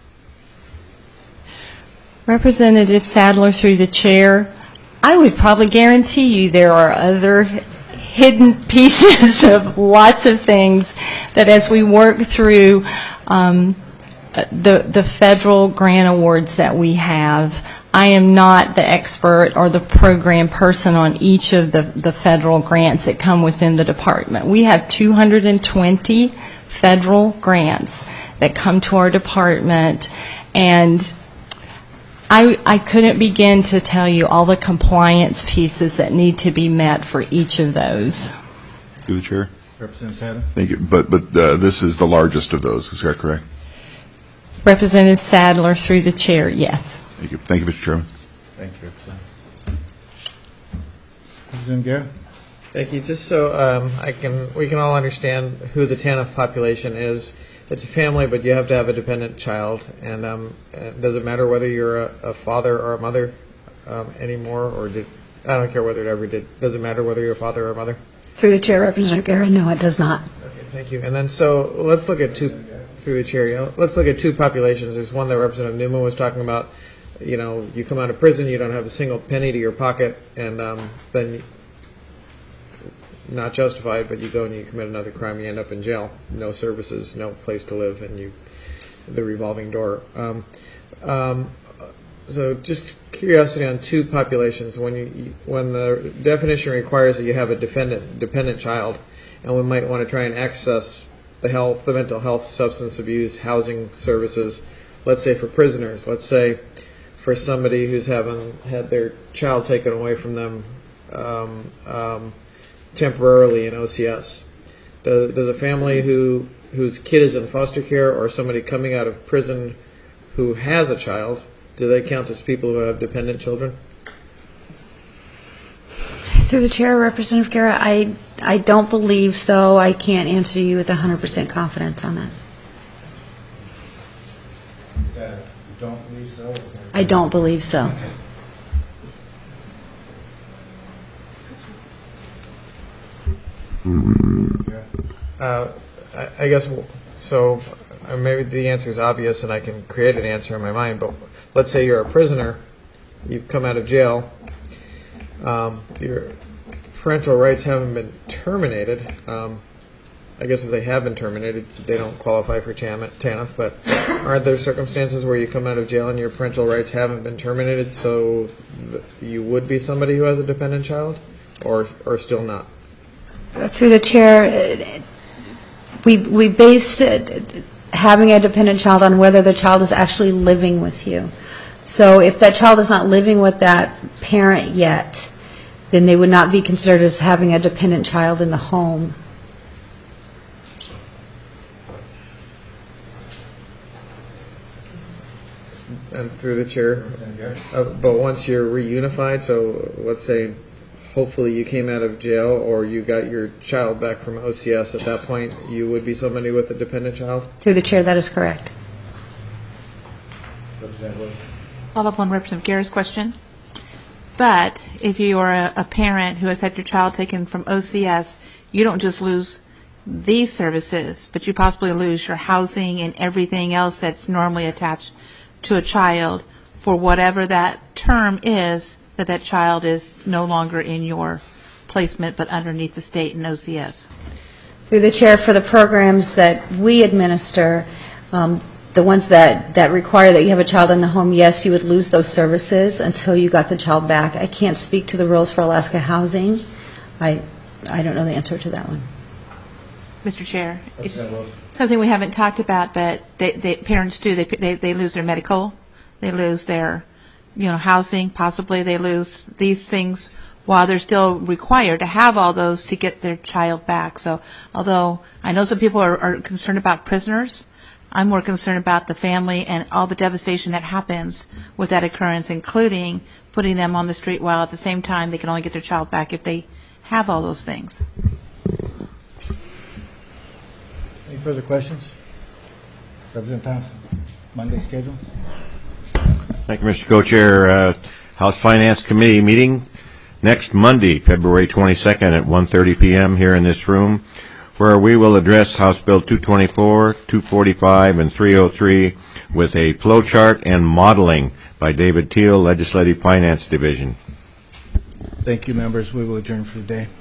Representative Sadler, through the chair, I would probably guarantee you there are other hidden pieces of lots of things that as we work through um, the, the federal grant awards that we have, I am not the expert or the program person on each of the, the federal grants that come within the department. We have two hundred twenty federal grants that come to our department, and I, I couldn't begin to tell you all the compliance pieces that need to be met for each of those. Through the chair. Representative Sadler? Thank you. But, but uh, this is the largest of those, is that correct? Representative Sadler, through the chair, yes. Thank you. Thank you, Mister Chairman. Thank you, Representative. Representative Guerra? Thank you. Just so um, I can, we can all understand who the TANF population is. It's a family, but you have to have a dependent child. And um, it doesn't matter whether you're a, a father or a mother um, anymore, or did, I don't care whether it ever did. Does it matter whether you're a father or a mother? Through the chair, Representative Guerra, no, it does not. Okay, thank you. And then so let's look at two, through the chair, yeah, let's look at two populations. There's one that Representative Newman was talking about. You know, you come out of prison, you don't have a single penny to your pocket, and um, then, not justified, but you go and you commit another crime, you end up in jail. No services, no place to live, and you, the revolving door. Um, um, so just curiosity on two populations. When you, when the definition requires that you have a dependent, dependent child, and we might want to try and access the health, the mental health, substance abuse, housing services, let's say for prisoners, let's say for somebody who's having had their child taken away from them um, um, temporarily in O C S. Does, does a family who whose kid is in foster care, or somebody coming out of prison who has a child, do they count as people who have dependent children? Through the chair, Representative Guerra, I, I don't believe so. I can't answer you with one hundred percent confidence on that. Is that, you don't believe so? I don't believe so. Uh, I, I guess, so uh, maybe the answer is obvious and I can create an answer in my mind, but let's say you're a prisoner, you've come out of jail, um, your parental rights haven't been terminated. Um, I guess if they have been terminated, they don't qualify for TANF, but aren't there circumstances where you come out of jail and your parental rights haven't been terminated, so th- you would be somebody who has a dependent child, or or still not? Through the chair, we we base it, having a dependent child on whether the child is actually living with you. So if that child is not living with that parent yet, then they would not be considered as having a dependent child in the home. And through the chair, uh, but once you're reunified, so let's say hopefully you came out of jail or you got your child back from O C S, at that point you would be somebody with a dependent child? Through the chair, that is correct. Follow up on Representative Guerra's question. But if you are a, a parent who has had your child taken from O C S, you don't just lose these services, but you possibly lose your housing and everything else that's normally attached to a child for whatever that term is that that child is no longer in your placement but underneath the state and O C S. Through the chair, for the programs that we administer, um, the ones that, that require that you have a child in the home, yes, you would lose those services until you got the child back. I can't speak to the rules for Alaska Housing. I, I don't know the answer to that one. Mister Chair, it's something we haven't talked about, but they, they, parents do. They, they they lose their medical, they lose their, you know, housing. Possibly they lose these things while they're still required to have all those to get their child back. So although I know some people are, are concerned about prisoners, I'm more concerned about the family and all the devastation that happens with that occurrence, including putting them on the street while at the same time they can only get their child back if they have all those things. Any further questions? Representative Thompson, Monday schedule? Thank you, Mister Co-Chair. Uh, House Finance Committee meeting next Monday, February twenty-second at one thirty p.m. here in this room, where we will address House Bill two twenty-four, two forty-five, and three oh three with a flow chart and modeling by David Teal, Legislative Finance Division. Thank you, members. We will adjourn for the day.